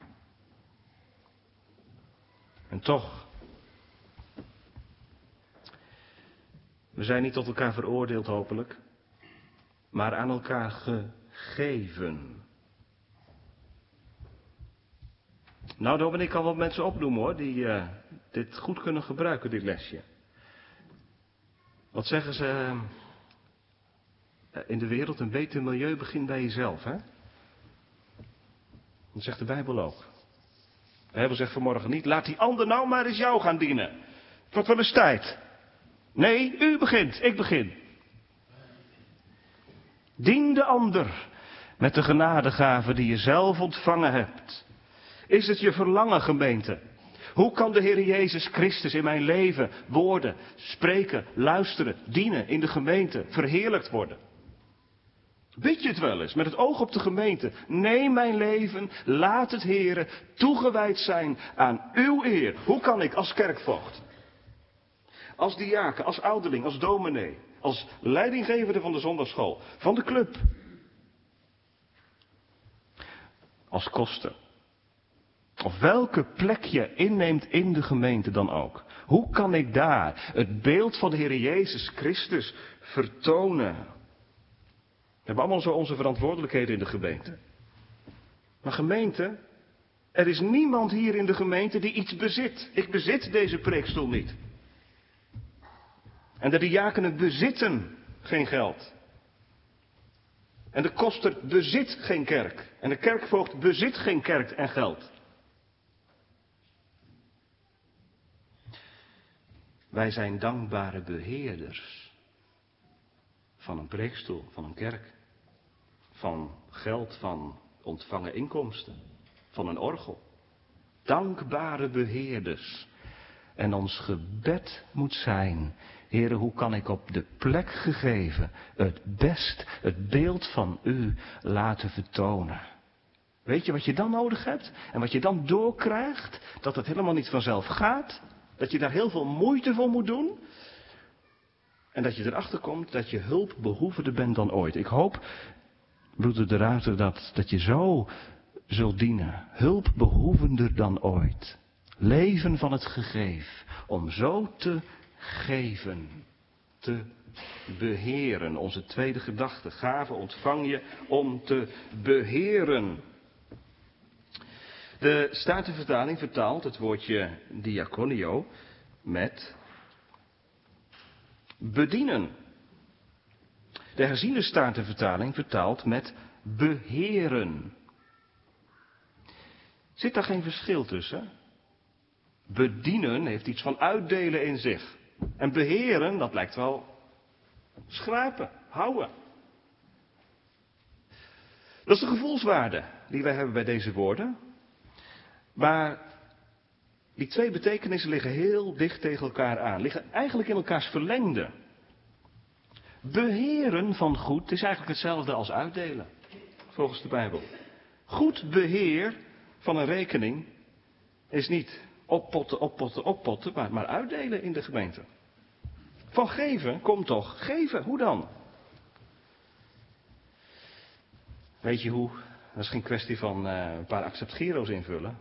En toch, we zijn niet tot elkaar veroordeeld hopelijk, maar aan elkaar gegeven. Nou, daar ben ik al wat mensen opnoemen hoor, die uh, dit goed kunnen gebruiken, dit lesje. Wat zeggen ze uh, in de wereld, een beter milieu begint bij jezelf, hè? Dat zegt de Bijbel ook. De Bijbel zegt vanmorgen niet, laat die ander nou maar eens jou gaan dienen. Het wordt wel eens tijd. Nee, u begint, ik begin. Dien de ander met de genadegave die je zelf ontvangen hebt. Is het je verlangen, gemeente? Hoe kan de Heer Jezus Christus in mijn leven woorden, spreken, luisteren, dienen in de gemeente, verheerlijkt worden? Bid je het wel eens met het oog op de gemeente? Neem mijn leven, laat het Heere toegewijd zijn aan uw eer. Hoe kan ik als kerkvoogd, Als diaken, als ouderling, als dominee, als leidinggevende van de zondagschool, van de club. Als koster. Of welke plek je inneemt in de gemeente dan ook. Hoe kan ik daar het beeld van de Heer Jezus Christus vertonen? We hebben allemaal zo onze verantwoordelijkheden in de gemeente. Maar gemeente, er is niemand hier in de gemeente die iets bezit. Ik bezit deze preekstoel niet. En de diakenen bezitten geen geld. En de koster bezit geen kerk. En de kerkvoogd bezit geen kerk en geld. Wij zijn dankbare beheerders van een preekstoel, van een kerk, van geld, van ontvangen inkomsten, van een orgel. Dankbare beheerders. En ons gebed moet zijn, Heere, hoe kan ik op de plek gegeven het best, het beeld van u laten vertonen? Weet je wat je dan nodig hebt? En wat je dan doorkrijgt? Dat het helemaal niet vanzelf gaat? Dat je daar heel veel moeite voor moet doen? En dat je erachter komt dat je hulpbehoevender bent dan ooit. Ik hoop, broeder de Ruiter, dat, dat je zo zult dienen. Hulpbehoevender dan ooit. Leven van het gegeef. Om zo te geven. Te beheren. Onze tweede gedachte. Gaven ontvang je om te beheren. De Statenvertaling vertaalt het woordje diaconio met bedienen. De herziene Statenvertaling vertaalt met beheren. Zit daar geen verschil tussen? Bedienen heeft iets van uitdelen in zich. En beheren, dat lijkt wel schrapen, houden. Dat is de gevoelswaarde die wij hebben bij deze woorden. Maar die twee betekenissen liggen heel dicht tegen elkaar aan. Liggen eigenlijk in elkaars verlengde. Beheren van goed is eigenlijk hetzelfde als uitdelen. Volgens de Bijbel. Goed beheer van een rekening is niet oppotten, oppotten, oppotten, maar, maar uitdelen in de gemeente. Van geven komt toch geven. Hoe dan? Weet je hoe? Dat is geen kwestie van uh, een paar accept-giro's invullen.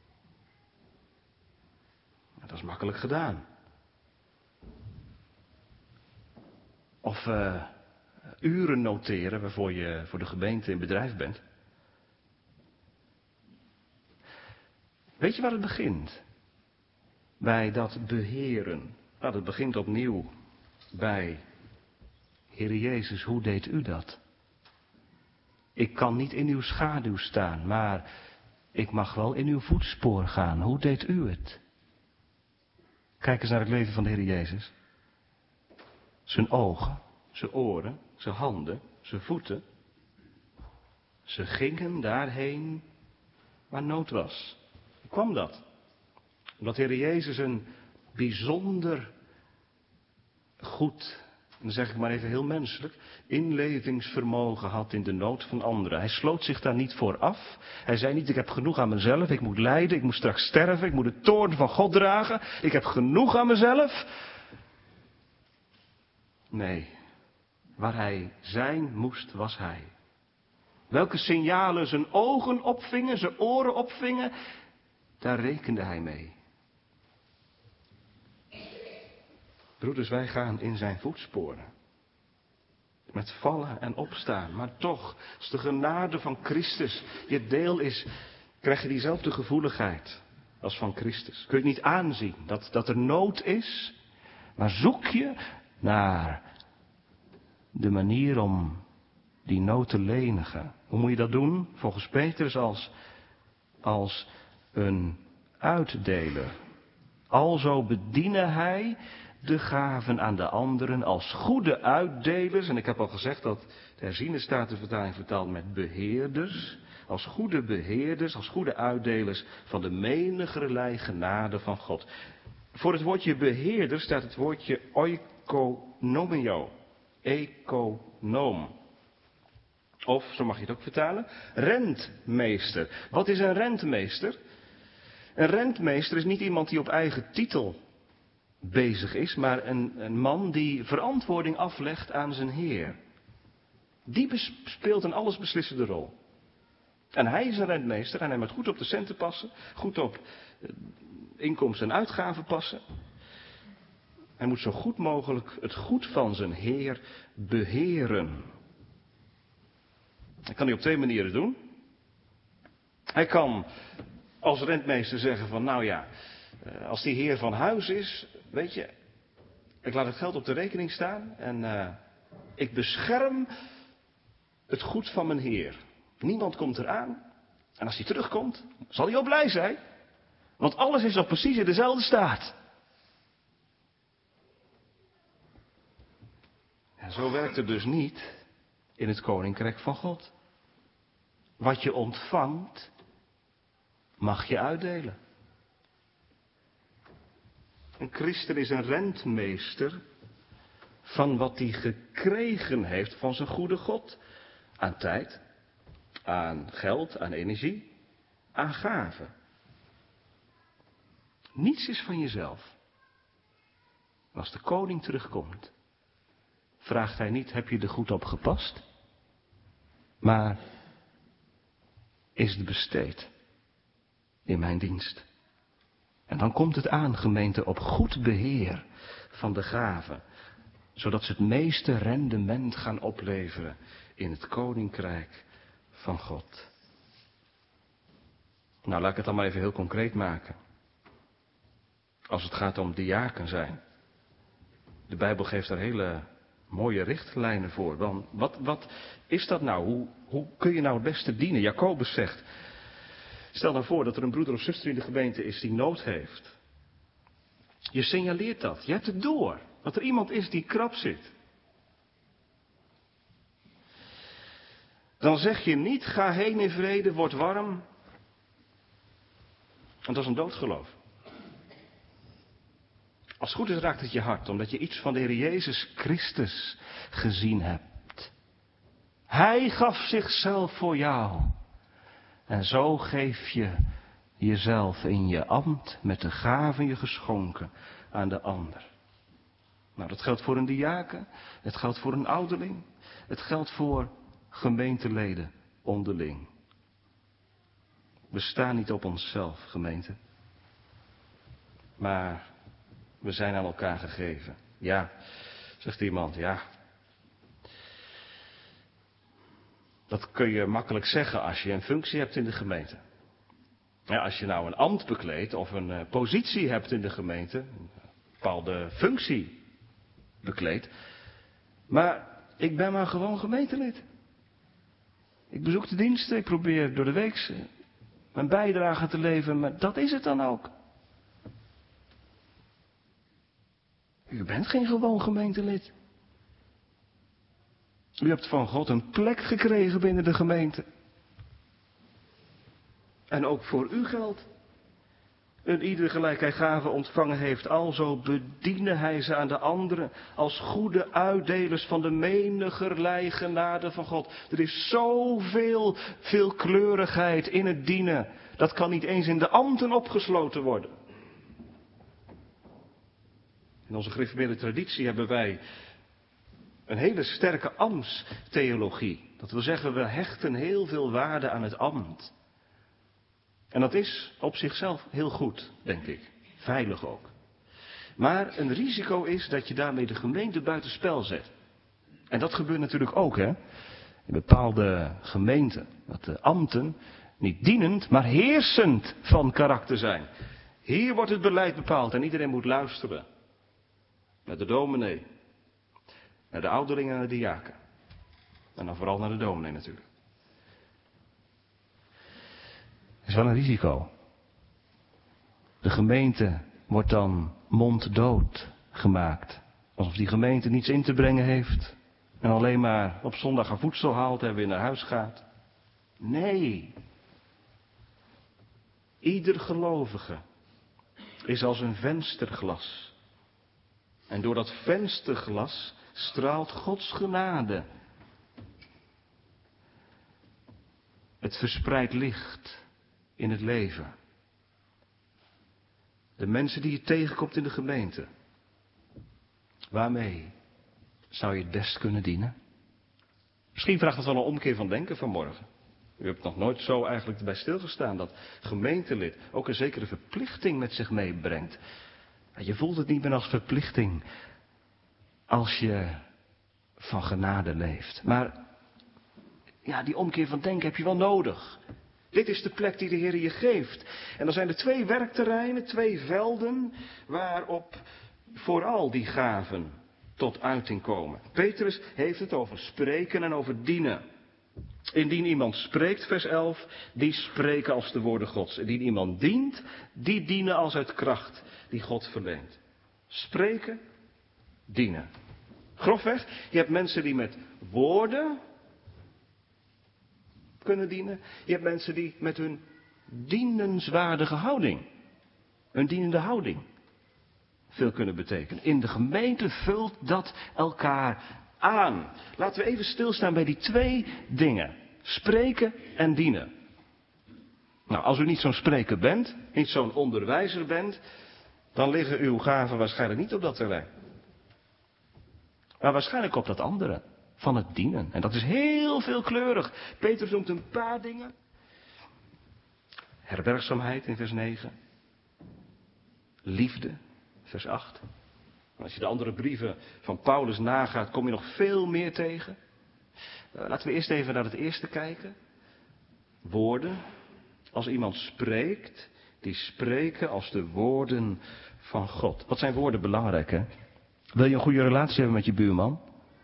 Dat is makkelijk gedaan. Of uh, uren noteren waarvoor je voor de gemeente in bedrijf bent. Weet je waar het begint? Bij dat beheren. Nou, dat begint opnieuw bij Heer Jezus, hoe deed u dat? Ik kan niet in uw schaduw staan, maar ik mag wel in uw voetspoor gaan. Hoe deed u het? Kijk eens naar het leven van de Heer Jezus. Zijn ogen, zijn oren, zijn handen, zijn voeten. Ze gingen daarheen waar nood was. Hoe kwam dat? Omdat de Heer Jezus een bijzonder goed, en dan zeg ik maar even heel menselijk, inlevingsvermogen had in de nood van anderen. Hij sloot zich daar niet voor af. Hij zei niet, ik heb genoeg aan mezelf, ik moet lijden, ik moet straks sterven, ik moet de toorn van God dragen. Ik heb genoeg aan mezelf. Nee, waar hij zijn moest, was hij. Welke signalen zijn ogen opvingen, zijn oren opvingen, daar rekende hij mee. Broeders, wij gaan in zijn voetsporen. Met vallen en opstaan. Maar toch, als de genade van Christus je deel is, krijg je diezelfde gevoeligheid als van Christus. Kun je het niet aanzien dat, dat er nood is, maar zoek je naar de manier om die nood te lenigen. Hoe moet je dat doen? Volgens Petrus als, als een uitdeler. Alzo bediene hij de gaven aan de anderen als goede uitdelers. En ik heb al gezegd dat de herziene Statenvertaling vertaalt met beheerders. Als goede beheerders, als goede uitdelers van de menigerlei genade van God. Voor het woordje beheerder staat het woordje oikonomio. Econoom. Of, zo mag je het ook vertalen, rentmeester. Wat is een rentmeester? Een rentmeester is niet iemand die op eigen titel bezig is, maar een, een man die verantwoording aflegt aan zijn Heer. Die bes- speelt een allesbeslissende rol. En hij is een rentmeester en hij moet goed op de centen passen, goed op eh, inkomsten en uitgaven passen. Hij moet zo goed mogelijk het goed van zijn Heer beheren. Dat kan hij op twee manieren doen. Hij kan als rentmeester zeggen van, nou ja, als die heer van huis is, weet je, ik laat het geld op de rekening staan en uh, ik bescherm het goed van mijn heer. Niemand komt eraan. En als hij terugkomt, zal hij wel blij zijn. Want alles is nog precies in dezelfde staat. En zo werkt het dus niet in het koninkrijk van God. Wat je ontvangt, mag je uitdelen. Een christen is een rentmeester van wat hij gekregen heeft van zijn goede God. Aan tijd, aan geld, aan energie, aan gaven. Niets is van jezelf. En als de koning terugkomt, vraagt hij niet, heb je er goed op gepast? Maar, is het besteed in mijn dienst? En dan komt het aan, gemeente, op goed beheer van de gaven, zodat ze het meeste rendement gaan opleveren in het koninkrijk van God. Nou, laat ik het dan maar even heel concreet maken. Als het gaat om diaken zijn. De Bijbel geeft daar hele mooie richtlijnen voor. Want wat, wat is dat nou? Hoe, hoe kun je nou het beste dienen? Jacobus zegt, stel nou voor dat er een broeder of zuster in de gemeente is die nood heeft. Je signaleert dat. Je hebt het door. Dat er iemand is die krap zit. Dan zeg je niet, ga heen in vrede, word warm. Want dat is een doodgeloof. Als het goed is raakt het je hart, omdat je iets van de Heer Jezus Christus gezien hebt. Hij gaf zichzelf voor jou. En zo geef je jezelf in je ambt met de gaven je geschonken aan de ander. Nou, dat geldt voor een diaken, het geldt voor een ouderling, het geldt voor gemeenteleden onderling. We staan niet op onszelf, gemeente. Maar we zijn aan elkaar gegeven. Ja, zegt iemand, ja. Dat kun je makkelijk zeggen als je een functie hebt in de gemeente. Ja, als je nou een ambt bekleedt of een uh, positie hebt in de gemeente, een bepaalde functie bekleedt. Maar ik ben maar gewoon gemeentelid. Ik bezoek de diensten, ik probeer door de week mijn bijdrage te leveren, maar dat is het dan ook. U bent geen gewoon gemeentelid. U hebt van God een plek gekregen binnen de gemeente. En ook voor u geldt. En ieder gelijk hij gaven ontvangen heeft, alzo bediene hij ze aan de anderen als goede uitdelers van de menigerlei genade van God. Er is zoveel veelkleurigheid in het dienen. Dat kan niet eens in de ambten opgesloten worden. In onze gereformeerde traditie hebben wij een hele sterke ambtstheologie. Dat wil zeggen, we hechten heel veel waarde aan het ambt. En dat is op zichzelf heel goed, denk ik. Veilig ook. Maar een risico is dat je daarmee de gemeente buitenspel zet. En dat gebeurt natuurlijk ook, hè. In bepaalde gemeenten. Dat de ambten niet dienend, maar heersend van karakter zijn. Hier wordt het beleid bepaald en iedereen moet luisteren. Naar de dominee. Naar de ouderling en naar de diaken. En dan vooral naar de dominee natuurlijk. Dat is wel een risico. De gemeente wordt dan monddood gemaakt. Alsof die gemeente niets in te brengen heeft. En alleen maar op zondag haar voedsel haalt en weer naar huis gaat. Nee. Ieder gelovige is als een vensterglas. En door dat vensterglas straalt Gods genade. Het verspreidt licht in het leven. De mensen die je tegenkomt in de gemeente, Waarmee zou je het best kunnen dienen? Misschien vraagt het wel een omkeer van denken vanmorgen. U hebt nog nooit zo eigenlijk erbij stilgestaan dat gemeentelid ook een zekere verplichting met zich meebrengt. Je voelt het niet meer als verplichting als je van genade leeft. Maar ja, die omkeer van denken heb je wel nodig. Dit is de plek die de Heer je geeft. En dan zijn er twee werkterreinen, twee velden waarop vooral die gaven tot uiting komen. Petrus heeft het over spreken en over dienen. Indien iemand spreekt, vers elf, die spreken als de woorden Gods. Indien iemand dient, die dienen als uit kracht die God verleent. Spreken, dienen. Grofweg, je hebt mensen die met woorden kunnen dienen. Je hebt mensen die met hun dienenswaardige houding, hun dienende houding, veel kunnen betekenen. In de gemeente vult dat elkaar aan. Laten we even stilstaan bij die twee dingen. Spreken en dienen. Nou, als u niet zo'n spreker bent, niet zo'n onderwijzer bent, dan liggen uw gaven waarschijnlijk niet op dat terrein. Maar waarschijnlijk op dat andere, van het dienen. En dat is heel veelkleurig. Petrus noemt een paar dingen. Herbergzaamheid in vers negen. Liefde, vers acht. Als je de andere brieven van Paulus nagaat, kom je nog veel meer tegen. Uh, laten we eerst even naar het eerste kijken. Woorden. Als iemand spreekt, die spreken als de woorden van God. Wat zijn woorden belangrijk, hè? Wil je een goede relatie hebben met je buurman?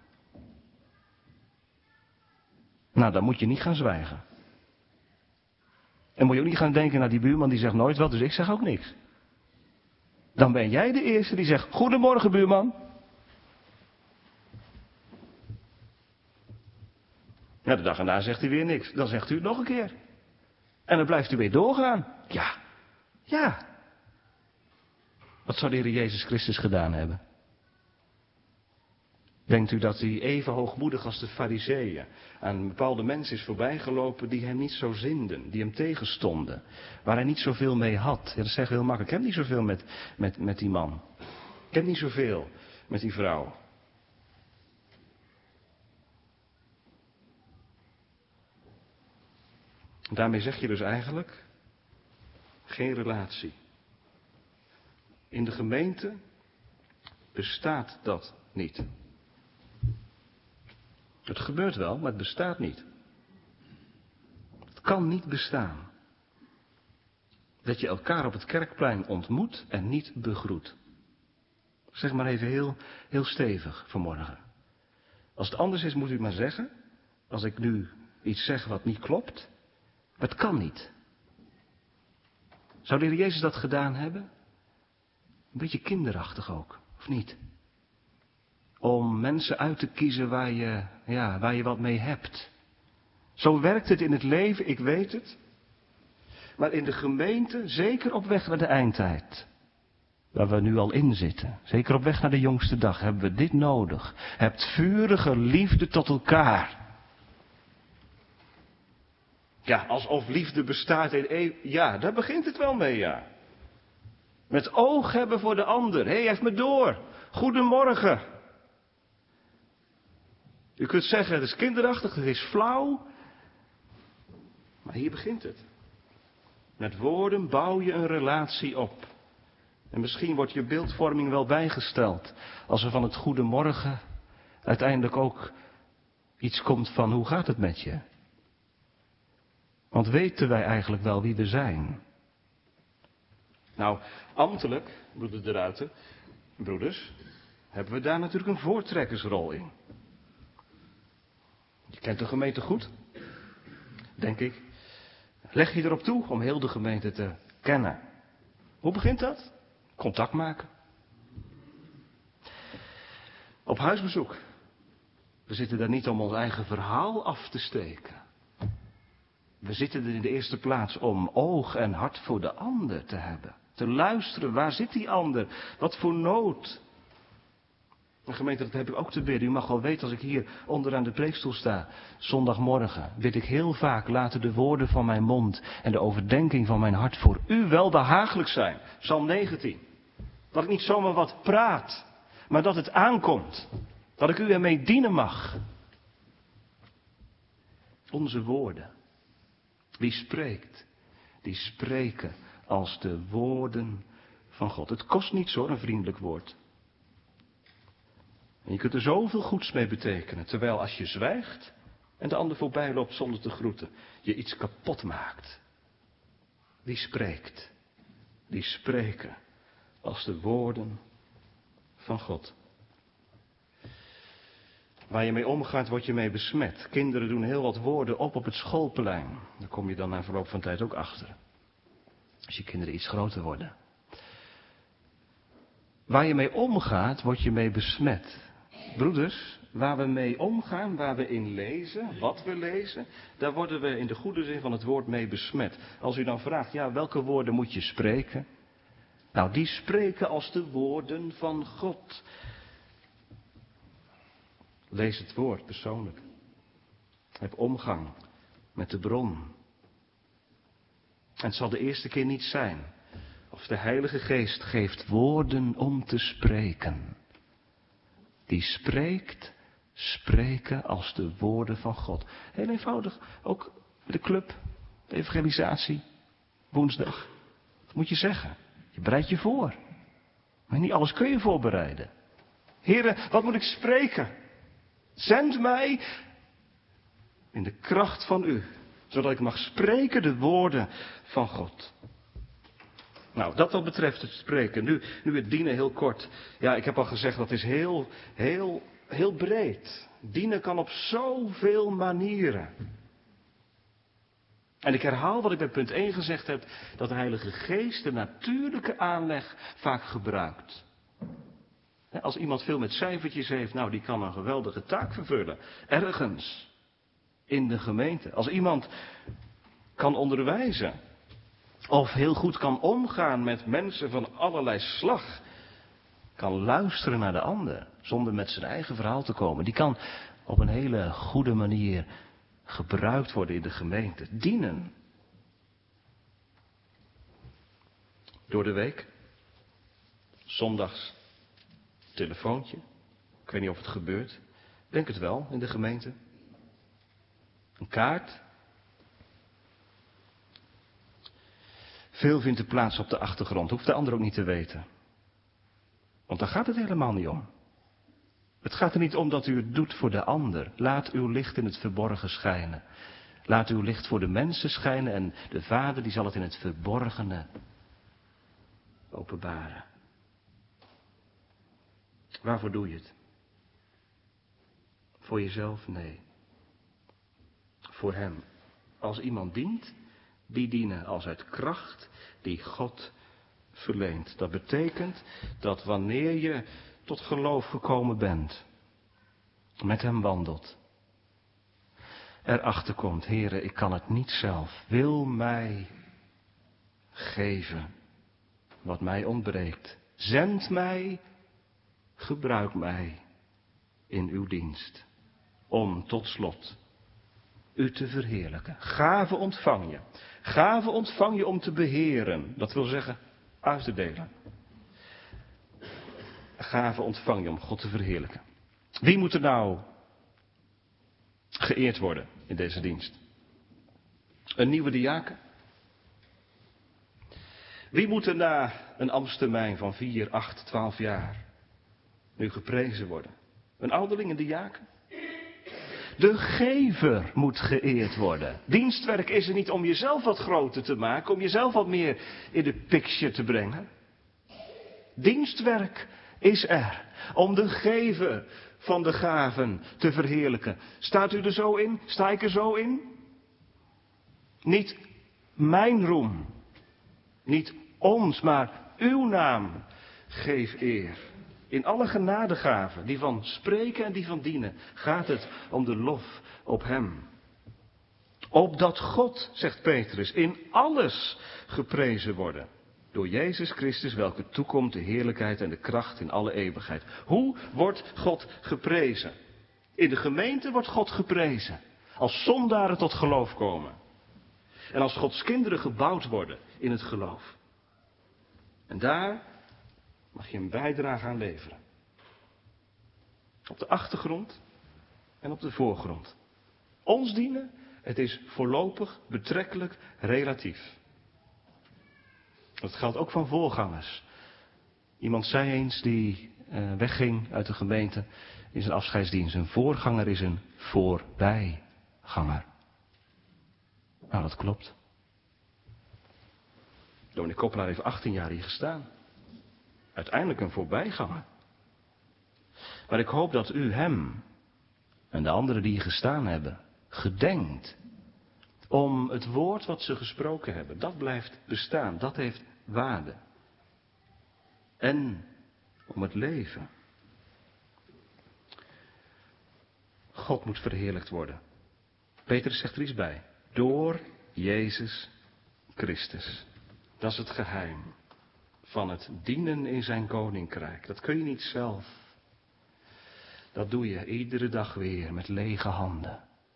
Nou, dan moet je niet gaan zwijgen. En moet je ook niet gaan denken, nou die buurman die zegt nooit wat, dus ik zeg ook niks. Dan ben jij de eerste die zegt, goedemorgen buurman. Ja, de dag erna zegt hij weer niks. Dan zegt u het nog een keer. En dan blijft u weer doorgaan. Ja, ja. Wat zou de Heer Jezus Christus gedaan hebben? Denkt u dat hij even hoogmoedig als de Farizeeën aan bepaalde mensen is voorbijgelopen die hem niet zo zinden, die hem tegenstonden, waar hij niet zoveel mee had? Ja, dat zeggen we heel makkelijk. Ik heb niet zoveel met, met, met die man. Ik heb niet zoveel met die vrouw. Daarmee zeg je dus eigenlijk geen relatie. In de gemeente bestaat dat niet. Het gebeurt wel, maar het bestaat niet. Het kan niet bestaan. Dat je elkaar op het kerkplein ontmoet en niet begroet. Zeg maar even heel, heel stevig vanmorgen. Als het anders is, moet u het maar zeggen. Als ik nu iets zeg wat niet klopt. Maar het kan niet. Zou de Heer Jezus dat gedaan hebben? Een beetje kinderachtig ook, of niet? Om mensen uit te kiezen waar je, ja, waar je wat mee hebt. Zo werkt het in het leven, ik weet het. Maar in de gemeente, zeker op weg naar de eindtijd. Waar we nu al in zitten. Zeker op weg naar de jongste dag hebben we dit nodig. Hebt vurige liefde tot elkaar. Ja, alsof liefde bestaat in eeuw... Ja, daar begint het wel mee, ja. Met oog hebben voor de ander. Hé, hey, heeft me door. Goedemorgen. U kunt zeggen, het is kinderachtig, het is flauw. Maar hier begint het. Met woorden bouw je een relatie op. En misschien wordt je beeldvorming wel bijgesteld. Als er van het goedemorgen uiteindelijk ook iets komt van, hoe gaat het met je? Want weten wij eigenlijk wel wie we zijn? Nou, ambtelijk, broeder de Ruiter, broeders, hebben we daar natuurlijk een voortrekkersrol in. Je kent de gemeente goed, denk ik. Leg je erop toe om heel de gemeente te kennen. Hoe begint dat? Contact maken. Op huisbezoek. We zitten daar niet om ons eigen verhaal af te steken. We zitten er in de eerste plaats om oog en hart voor de ander te hebben. Te luisteren, waar zit die ander? Wat voor nood? En gemeente, dat heb ik ook te bidden. U mag wel weten, als ik hier onderaan de preekstoel sta, zondagmorgen, bid ik heel vaak, laten de woorden van mijn mond en de overdenking van mijn hart voor u wel behagelijk zijn. Psalm negentien. Dat ik niet zomaar wat praat, maar dat het aankomt. Dat ik u ermee dienen mag. Onze woorden. Wie spreekt? Die spreken als de woorden van God. Het kost niets hoor, een vriendelijk woord. En je kunt er zoveel goeds mee betekenen. Terwijl als je zwijgt en de ander voorbij loopt zonder te groeten, je iets kapot maakt. Wie spreekt? Die spreken als de woorden van God. Waar je mee omgaat, word je mee besmet. Kinderen doen heel wat woorden op op het schoolplein. Daar kom je dan na verloop van tijd ook achter. Als je kinderen iets groter worden. Waar je mee omgaat, word je mee besmet. Broeders, waar we mee omgaan, waar we in lezen, wat we lezen, daar worden we in de goede zin van het woord mee besmet. Als u dan vraagt, ja, welke woorden moet je spreken? Nou, die spreken als de woorden van God. Lees het woord persoonlijk. Heb omgang met de bron. En het zal de eerste keer niet zijn. Of de Heilige Geest geeft woorden om te spreken. Die spreekt, spreken als de woorden van God. Heel eenvoudig, ook de club, de evangelisatie, woensdag. Wat moet je zeggen? Je bereidt je voor. Maar niet alles kun je voorbereiden. Heren, wat moet ik spreken? Zend mij in de kracht van u, zodat ik mag spreken de woorden van God. Nou, dat wat betreft het spreken. Nu, nu het dienen heel kort. Ja, ik heb al gezegd, dat is heel, heel, heel breed. Dienen kan op zoveel manieren. En ik herhaal wat ik bij punt één gezegd heb, dat de Heilige Geest de natuurlijke aanleg vaak gebruikt. Als iemand veel met cijfertjes heeft, nou die kan een geweldige taak vervullen. Ergens. In de gemeente. Als iemand kan onderwijzen. Of heel goed kan omgaan met mensen van allerlei slag. Kan luisteren naar de ander. Zonder met zijn eigen verhaal te komen. Die kan op een hele goede manier gebruikt worden in de gemeente. Dienen. Door de week. Zondags. Telefoontje. Ik weet niet of het gebeurt. Denk het wel in de gemeente. Een kaart. Veel vindt er plaats op de achtergrond. Hoeft de ander ook niet te weten. Want daar gaat het helemaal niet om. Het gaat er niet om dat u het doet voor de ander. Laat uw licht in het verborgen schijnen. Laat uw licht voor de mensen schijnen en de Vader die zal het in het verborgene openbaren. Waarvoor doe je het? Voor jezelf? Nee. Voor hem. Als iemand dient, die dienen als uit kracht die God verleent. Dat betekent dat wanneer je tot geloof gekomen bent, met hem wandelt, erachter komt, Heere, ik kan het niet zelf. Wil mij geven wat mij ontbreekt. Zend mij, gebruik mij in uw dienst. Om tot slot u te verheerlijken. Gave ontvang je. Gave ontvang je om te beheren. Dat wil zeggen, uit te delen. Gave ontvang je om God te verheerlijken. Wie moet er nou geëerd worden in deze dienst? Een nieuwe diaken? Wie moet er na een ambtstermijn van vier, acht, twaalf jaar nu geprezen worden? Een ouderling, een diaken? De gever moet geëerd worden. Dienstwerk is er niet om jezelf wat groter te maken, om jezelf wat meer in de picture te brengen. Dienstwerk is er om de gever van de gaven te verheerlijken. Staat u er zo in? Sta ik er zo in? Niet mijn roem, niet ons, maar uw naam geef eer. In alle genadegaven, die van spreken en die van dienen, gaat het om de lof op hem. Opdat God, zegt Petrus, in alles geprezen worden. Door Jezus Christus, welke toekomt de heerlijkheid en de kracht in alle eeuwigheid. Hoe wordt God geprezen? In de gemeente wordt God geprezen. Als zondaren tot geloof komen. En als Gods kinderen gebouwd worden in het geloof. En daar mag je een bijdrage aan leveren. Op de achtergrond en op de voorgrond. Ons dienen, het is voorlopig, betrekkelijk, relatief. Dat geldt ook van voorgangers. Iemand zei eens die uh, wegging uit de gemeente in zijn afscheidsdienst. Een voorganger is een voorbijganger. Nou, dat klopt. Dominee Koppelaar heeft achttien jaar hier gestaan. Uiteindelijk een voorbijganger. Maar ik hoop dat u hem en de anderen die hier gestaan hebben, gedenkt om het woord wat ze gesproken hebben. Dat blijft bestaan, dat heeft waarde. En om het leven. God moet verheerlijkt worden. Petrus zegt er iets bij. Door Jezus Christus. Dat is het geheim van het dienen in zijn koninkrijk. Dat kun je niet zelf. Dat doe je iedere dag weer met lege handen.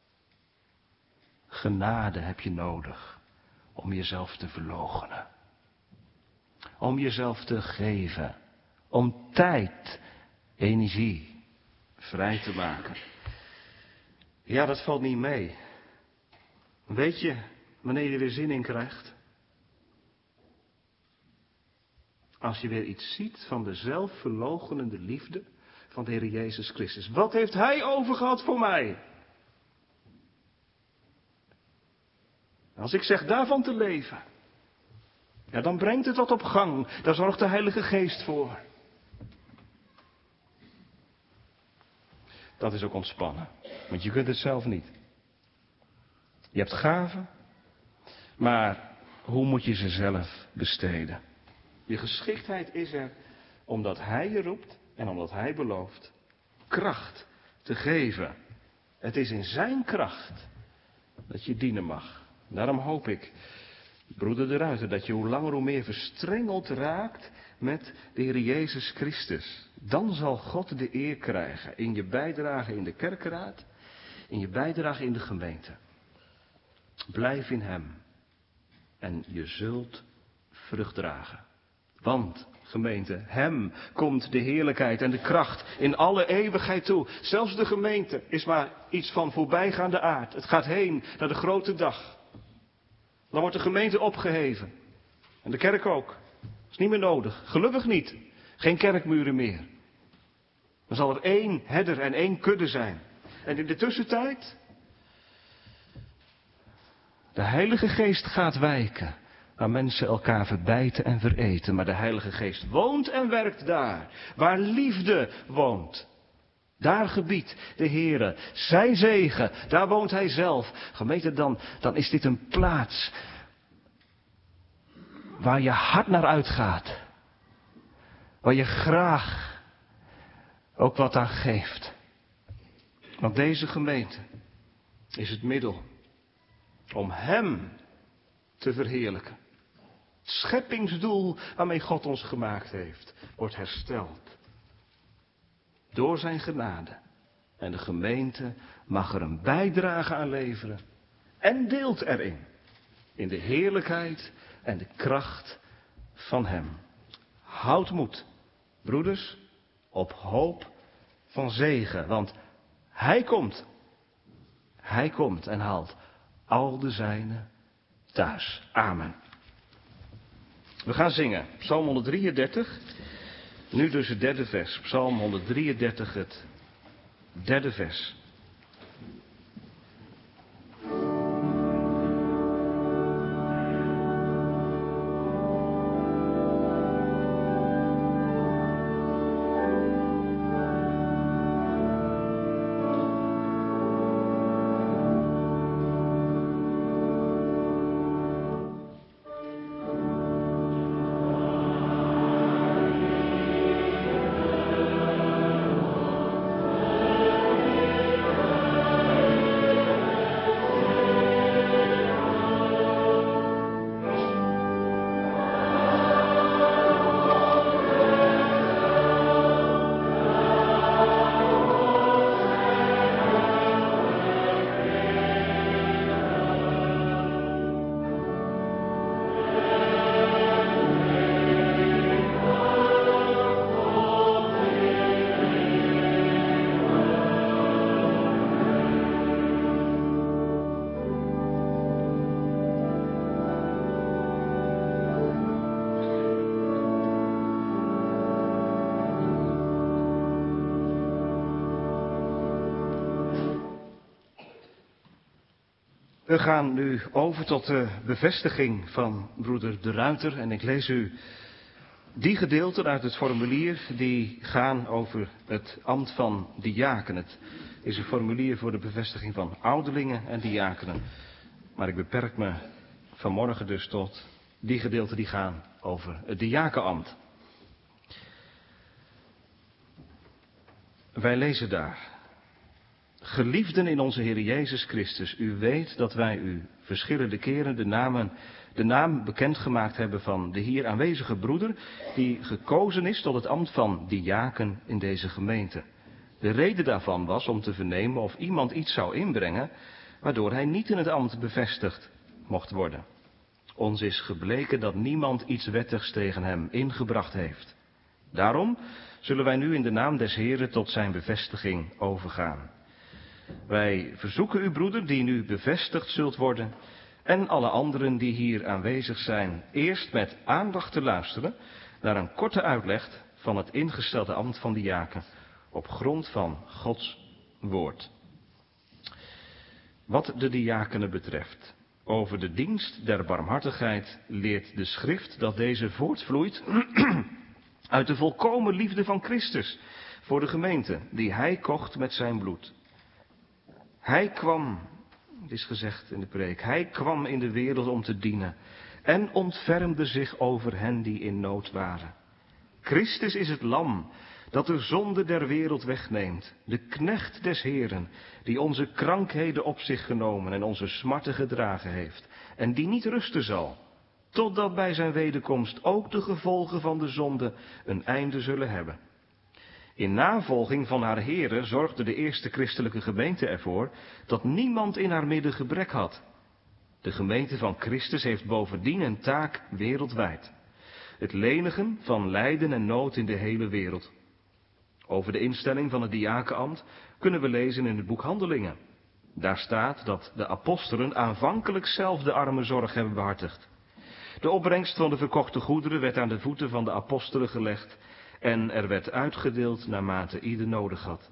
Genade heb je nodig om jezelf te verloochenen. Om jezelf te geven. Om tijd, energie vrij te maken. Ja, dat valt niet mee. Weet je wanneer je er weer zin in krijgt? Als je weer iets ziet van de zelfverloochenende liefde van de Heer Jezus Christus. Wat heeft Hij overgehad voor mij? Als ik zeg daarvan te leven, ja, dan brengt het wat op gang. Daar zorgt de Heilige Geest voor. Dat is ook ontspannen, want je kunt het zelf niet. Je hebt gaven, maar hoe moet je ze zelf besteden? Je geschiktheid is er omdat Hij je roept en omdat Hij belooft kracht te geven. Het is in zijn kracht dat je dienen mag. Daarom hoop ik, broeder de Ruiter, dat je hoe langer hoe meer verstrengeld raakt met de Heer Jezus Christus. Dan zal God de eer krijgen in je bijdrage in de kerkenraad, in je bijdrage in de gemeente. Blijf in Hem en je zult vrucht dragen. Want, gemeente, Hem komt de heerlijkheid en de kracht in alle eeuwigheid toe. Zelfs de gemeente is maar iets van voorbijgaande aard. Het gaat heen naar de grote dag. Dan wordt de gemeente opgeheven. En de kerk ook. Dat is niet meer nodig. Gelukkig niet. Geen kerkmuren meer. Dan zal er één herder en één kudde zijn. En in de tussentijd, de Heilige Geest gaat wijken. Waar mensen elkaar verbijten en vereten. Maar de Heilige Geest woont en werkt daar. Waar liefde woont. Daar gebiedt de Heere zijn zegen. Daar woont Hij zelf. Gemeente, dan, dan is dit een plaats waar je hart naar uitgaat. Waar je graag ook wat aan geeft. Want deze gemeente is het middel om Hem te verheerlijken. Het scheppingsdoel waarmee God ons gemaakt heeft, wordt hersteld. Door zijn genade. En de gemeente mag er een bijdrage aan leveren. En deelt erin. In de heerlijkheid en de kracht van Hem. Houd moed, broeders, op hoop van zegen. Want Hij komt. Hij komt en haalt al de zijnen thuis. Amen. We gaan zingen. Psalm honderddrieëndertig. Nu dus het derde vers. Psalm honderddrieëndertig, het derde vers. We gaan nu over tot de bevestiging van broeder De Ruiter en ik lees u die gedeelten uit het formulier die gaan over het ambt van diaken. Het is een formulier voor de bevestiging van ouderlingen en diakenen. Maar ik beperk me vanmorgen dus tot die gedeelten die gaan over het diakenambt. Wij lezen daar. Geliefden in onze Heer Jezus Christus, u weet dat wij u verschillende keren de, namen, de naam bekendgemaakt hebben van de hier aanwezige broeder, die gekozen is tot het ambt van diaken in deze gemeente. De reden daarvan was om te vernemen of iemand iets zou inbrengen, waardoor hij niet in het ambt bevestigd mocht worden. Ons is gebleken dat niemand iets wettigs tegen hem ingebracht heeft. Daarom zullen wij nu in de naam des Heren tot zijn bevestiging overgaan. Wij verzoeken u, broeder, die nu bevestigd zult worden, en alle anderen die hier aanwezig zijn, eerst met aandacht te luisteren naar een korte uitleg van het ingestelde ambt van diaken op grond van Gods woord. Wat de diakenen betreft, over de dienst der barmhartigheid leert de schrift dat deze voortvloeit uit de volkomen liefde van Christus voor de gemeente, die hij kocht met zijn bloed. Hij kwam, het is gezegd in de preek, hij kwam in de wereld om te dienen en ontfermde zich over hen die in nood waren. Christus is het lam dat de zonde der wereld wegneemt, de knecht des Heren, die onze krankheden op zich genomen en onze smarten gedragen heeft, en die niet rusten zal, totdat bij zijn wederkomst ook de gevolgen van de zonde een einde zullen hebben. In navolging van haar Here zorgde de eerste christelijke gemeente ervoor dat niemand in haar midden gebrek had. De gemeente van Christus heeft bovendien een taak wereldwijd: het lenigen van lijden en nood in de hele wereld. Over de instelling van het diakenambt kunnen we lezen in het boek Handelingen. Daar staat dat de apostelen aanvankelijk zelf de armenzorg hebben behartigd. De opbrengst van de verkochte goederen werd aan de voeten van de apostelen gelegd en er werd uitgedeeld naarmate ieder nodig had.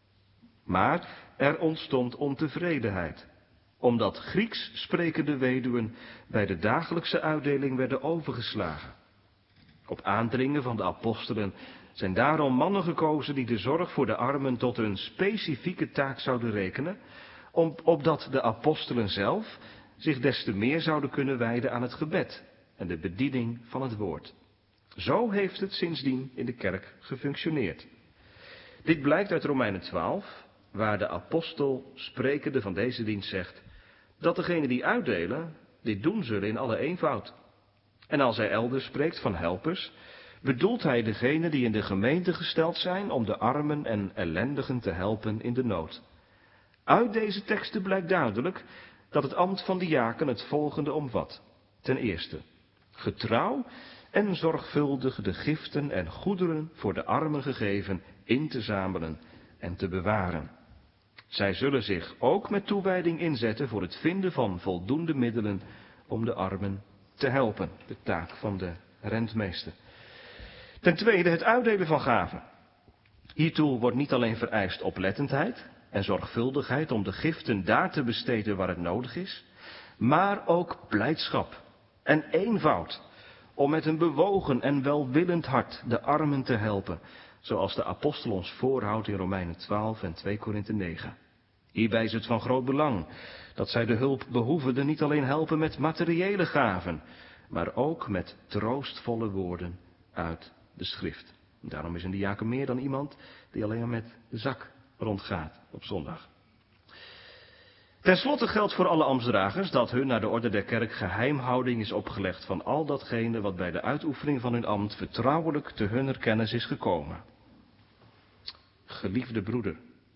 Maar er ontstond ontevredenheid, omdat Grieks sprekende weduwen bij de dagelijkse uitdeling werden overgeslagen. Op aandringen van de apostelen zijn daarom mannen gekozen die de zorg voor de armen tot hun specifieke taak zouden rekenen, opdat de apostelen zelf zich des te meer zouden kunnen wijden aan het gebed en de bediening van het woord. Zo heeft het sindsdien in de kerk gefunctioneerd. Dit blijkt uit Romeinen twaalf, waar de apostel sprekende van deze dienst zegt dat degenen die uitdelen dit doen zullen in alle eenvoud. En als hij elders spreekt van helpers, bedoelt hij degenen die in de gemeente gesteld zijn om de armen en ellendigen te helpen in de nood. Uit deze teksten blijkt duidelijk dat het ambt van diaken het volgende omvat. Ten eerste, getrouw en zorgvuldig de giften en goederen voor de armen gegeven in te zamelen en te bewaren. Zij zullen zich ook met toewijding inzetten voor het vinden van voldoende middelen om de armen te helpen. De taak van de rentmeester. Ten tweede, het uitdelen van gaven. Hiertoe wordt niet alleen vereist oplettendheid en zorgvuldigheid om de giften daar te besteden waar het nodig is, maar ook blijdschap en eenvoud om met een bewogen en welwillend hart de armen te helpen, zoals de apostel ons voorhoudt in Romeinen twaalf en twee Korinthe negen. Hierbij is het van groot belang dat zij de hulpbehoevenden niet alleen helpen met materiële gaven, maar ook met troostvolle woorden uit de schrift. Daarom is een diaken meer dan iemand die alleen maar met de zak rondgaat op zondag. Ten slotte geldt voor alle ambtsdragers dat hun naar de orde der kerk geheimhouding is opgelegd van al datgene wat bij de uitoefening van hun ambt vertrouwelijk te hunner kennis is gekomen. Geliefde broeder,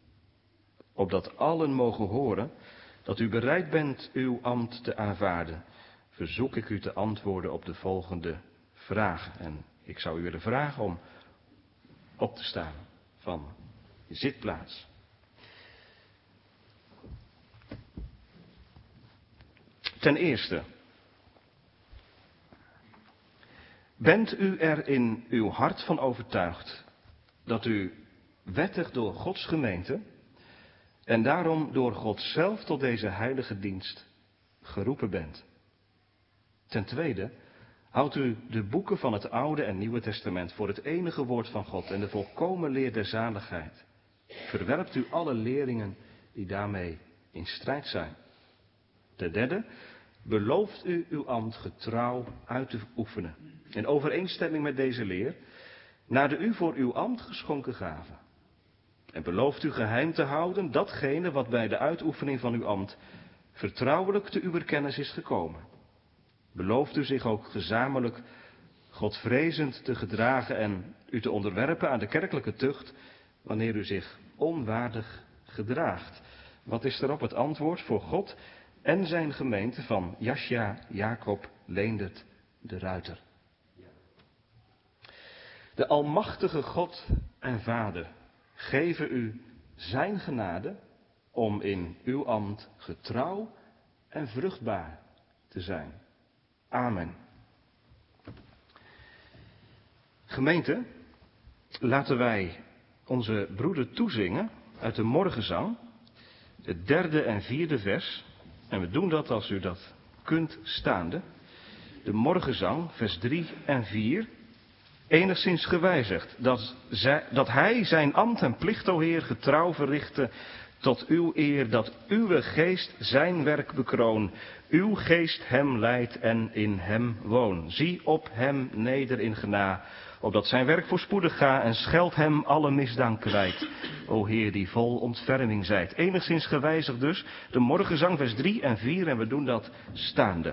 opdat allen mogen horen dat u bereid bent uw ambt te aanvaarden, verzoek ik u te antwoorden op de volgende vragen. En ik zou u willen vragen om op te staan van je zitplaats. Ten eerste, bent u er in uw hart van overtuigd dat u wettig door Gods gemeente en daarom door God zelf tot deze heilige dienst geroepen bent. Ten tweede, houdt u de boeken van het Oude en Nieuwe Testament voor het enige woord van God en de volkomen leer der zaligheid. Verwerpt u alle leringen die daarmee in strijd zijn. Ten derde, belooft u uw ambt getrouw uit te oefenen, in overeenstemming met deze leer, naar de u voor uw ambt geschonken gaven. En belooft u geheim te houden datgene wat bij de uitoefening van uw ambt vertrouwelijk te uw kennis is gekomen. Belooft u zich ook gezamenlijk Godvrezend te gedragen en u te onderwerpen aan de kerkelijke tucht, wanneer u zich onwaardig gedraagt. Wat is erop het antwoord voor God en zijn gemeente van Jascha Jacob Leendert de Ruiter? De almachtige God en Vader geven u zijn genade om in uw ambt getrouw en vruchtbaar te zijn. Amen. Gemeente, laten wij onze broeder toezingen uit de morgenzang, het derde en vierde vers. En we doen dat als u dat kunt staande. De morgenzang, vers drie en vier. Enigszins gewijzigd, dat, zij, dat hij zijn ambt en plicht, o Heer, getrouw verrichtte, tot uw eer, dat uw geest zijn werk bekroon, uw geest hem leidt en in hem woon. Zie op hem neder in gena, opdat zijn werk voorspoedig ga en scheld hem alle misdank kwijt. O Heer, die vol ontferming zijt. Enigszins gewijzigd dus, de morgenzang, vers drie en vier, en we doen dat staande.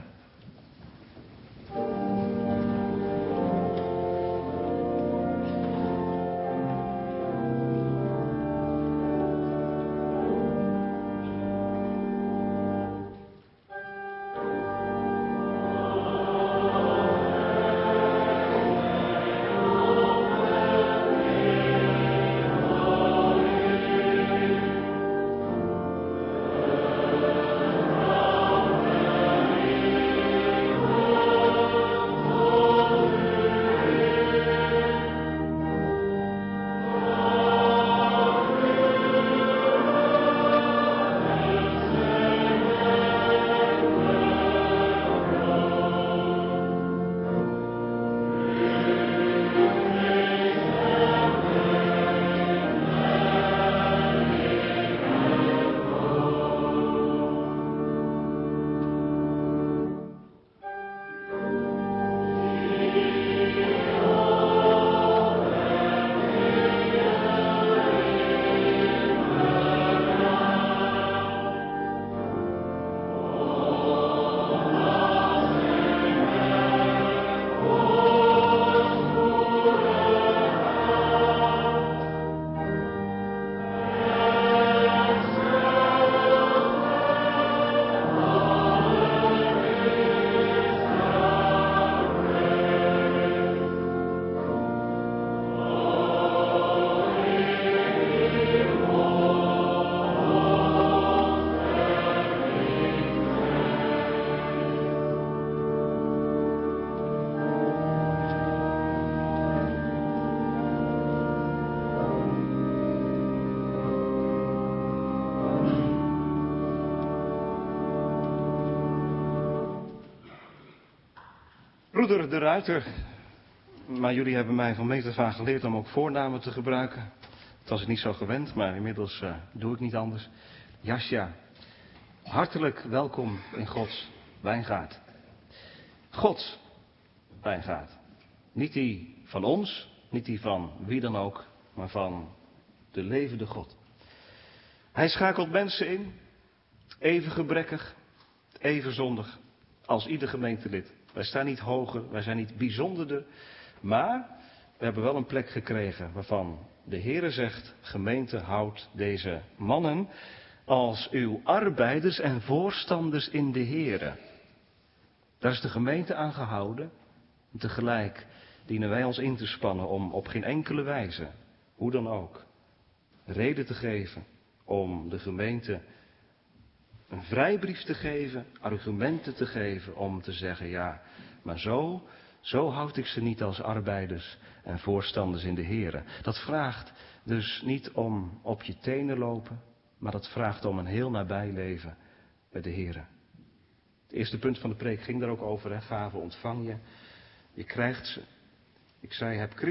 Broeder de Ruiter, maar jullie hebben mij van meet af aan geleerd om ook voornamen te gebruiken. Dat was ik niet zo gewend, maar inmiddels uh, doe ik niet anders. Jascha, hartelijk welkom in Gods wijngaard. Gods wijngaard. Niet die van ons, niet die van wie dan ook, maar van de levende God. Hij schakelt mensen in, even gebrekkig, even zondig, als ieder gemeentelid. Wij staan niet hoger, wij zijn niet bijzonderder, maar we hebben wel een plek gekregen waarvan de Heere zegt, gemeente, houdt deze mannen als uw arbeiders en voorstanders in de Heere. Daar is de gemeente aan gehouden. En tegelijk dienen wij ons in te spannen om op geen enkele wijze, hoe dan ook, reden te geven om de gemeente een vrijbrief te geven, argumenten te geven om te zeggen, ja, maar zo, zo houd ik ze niet als arbeiders en voorstanders in de Heere. Dat vraagt dus niet om op je tenen lopen, maar dat vraagt om een heel nabij leven met de Heere. Het eerste punt van de preek ging daar ook over, hè? Gaven ontvang je. Je krijgt ze. Ik zei, heb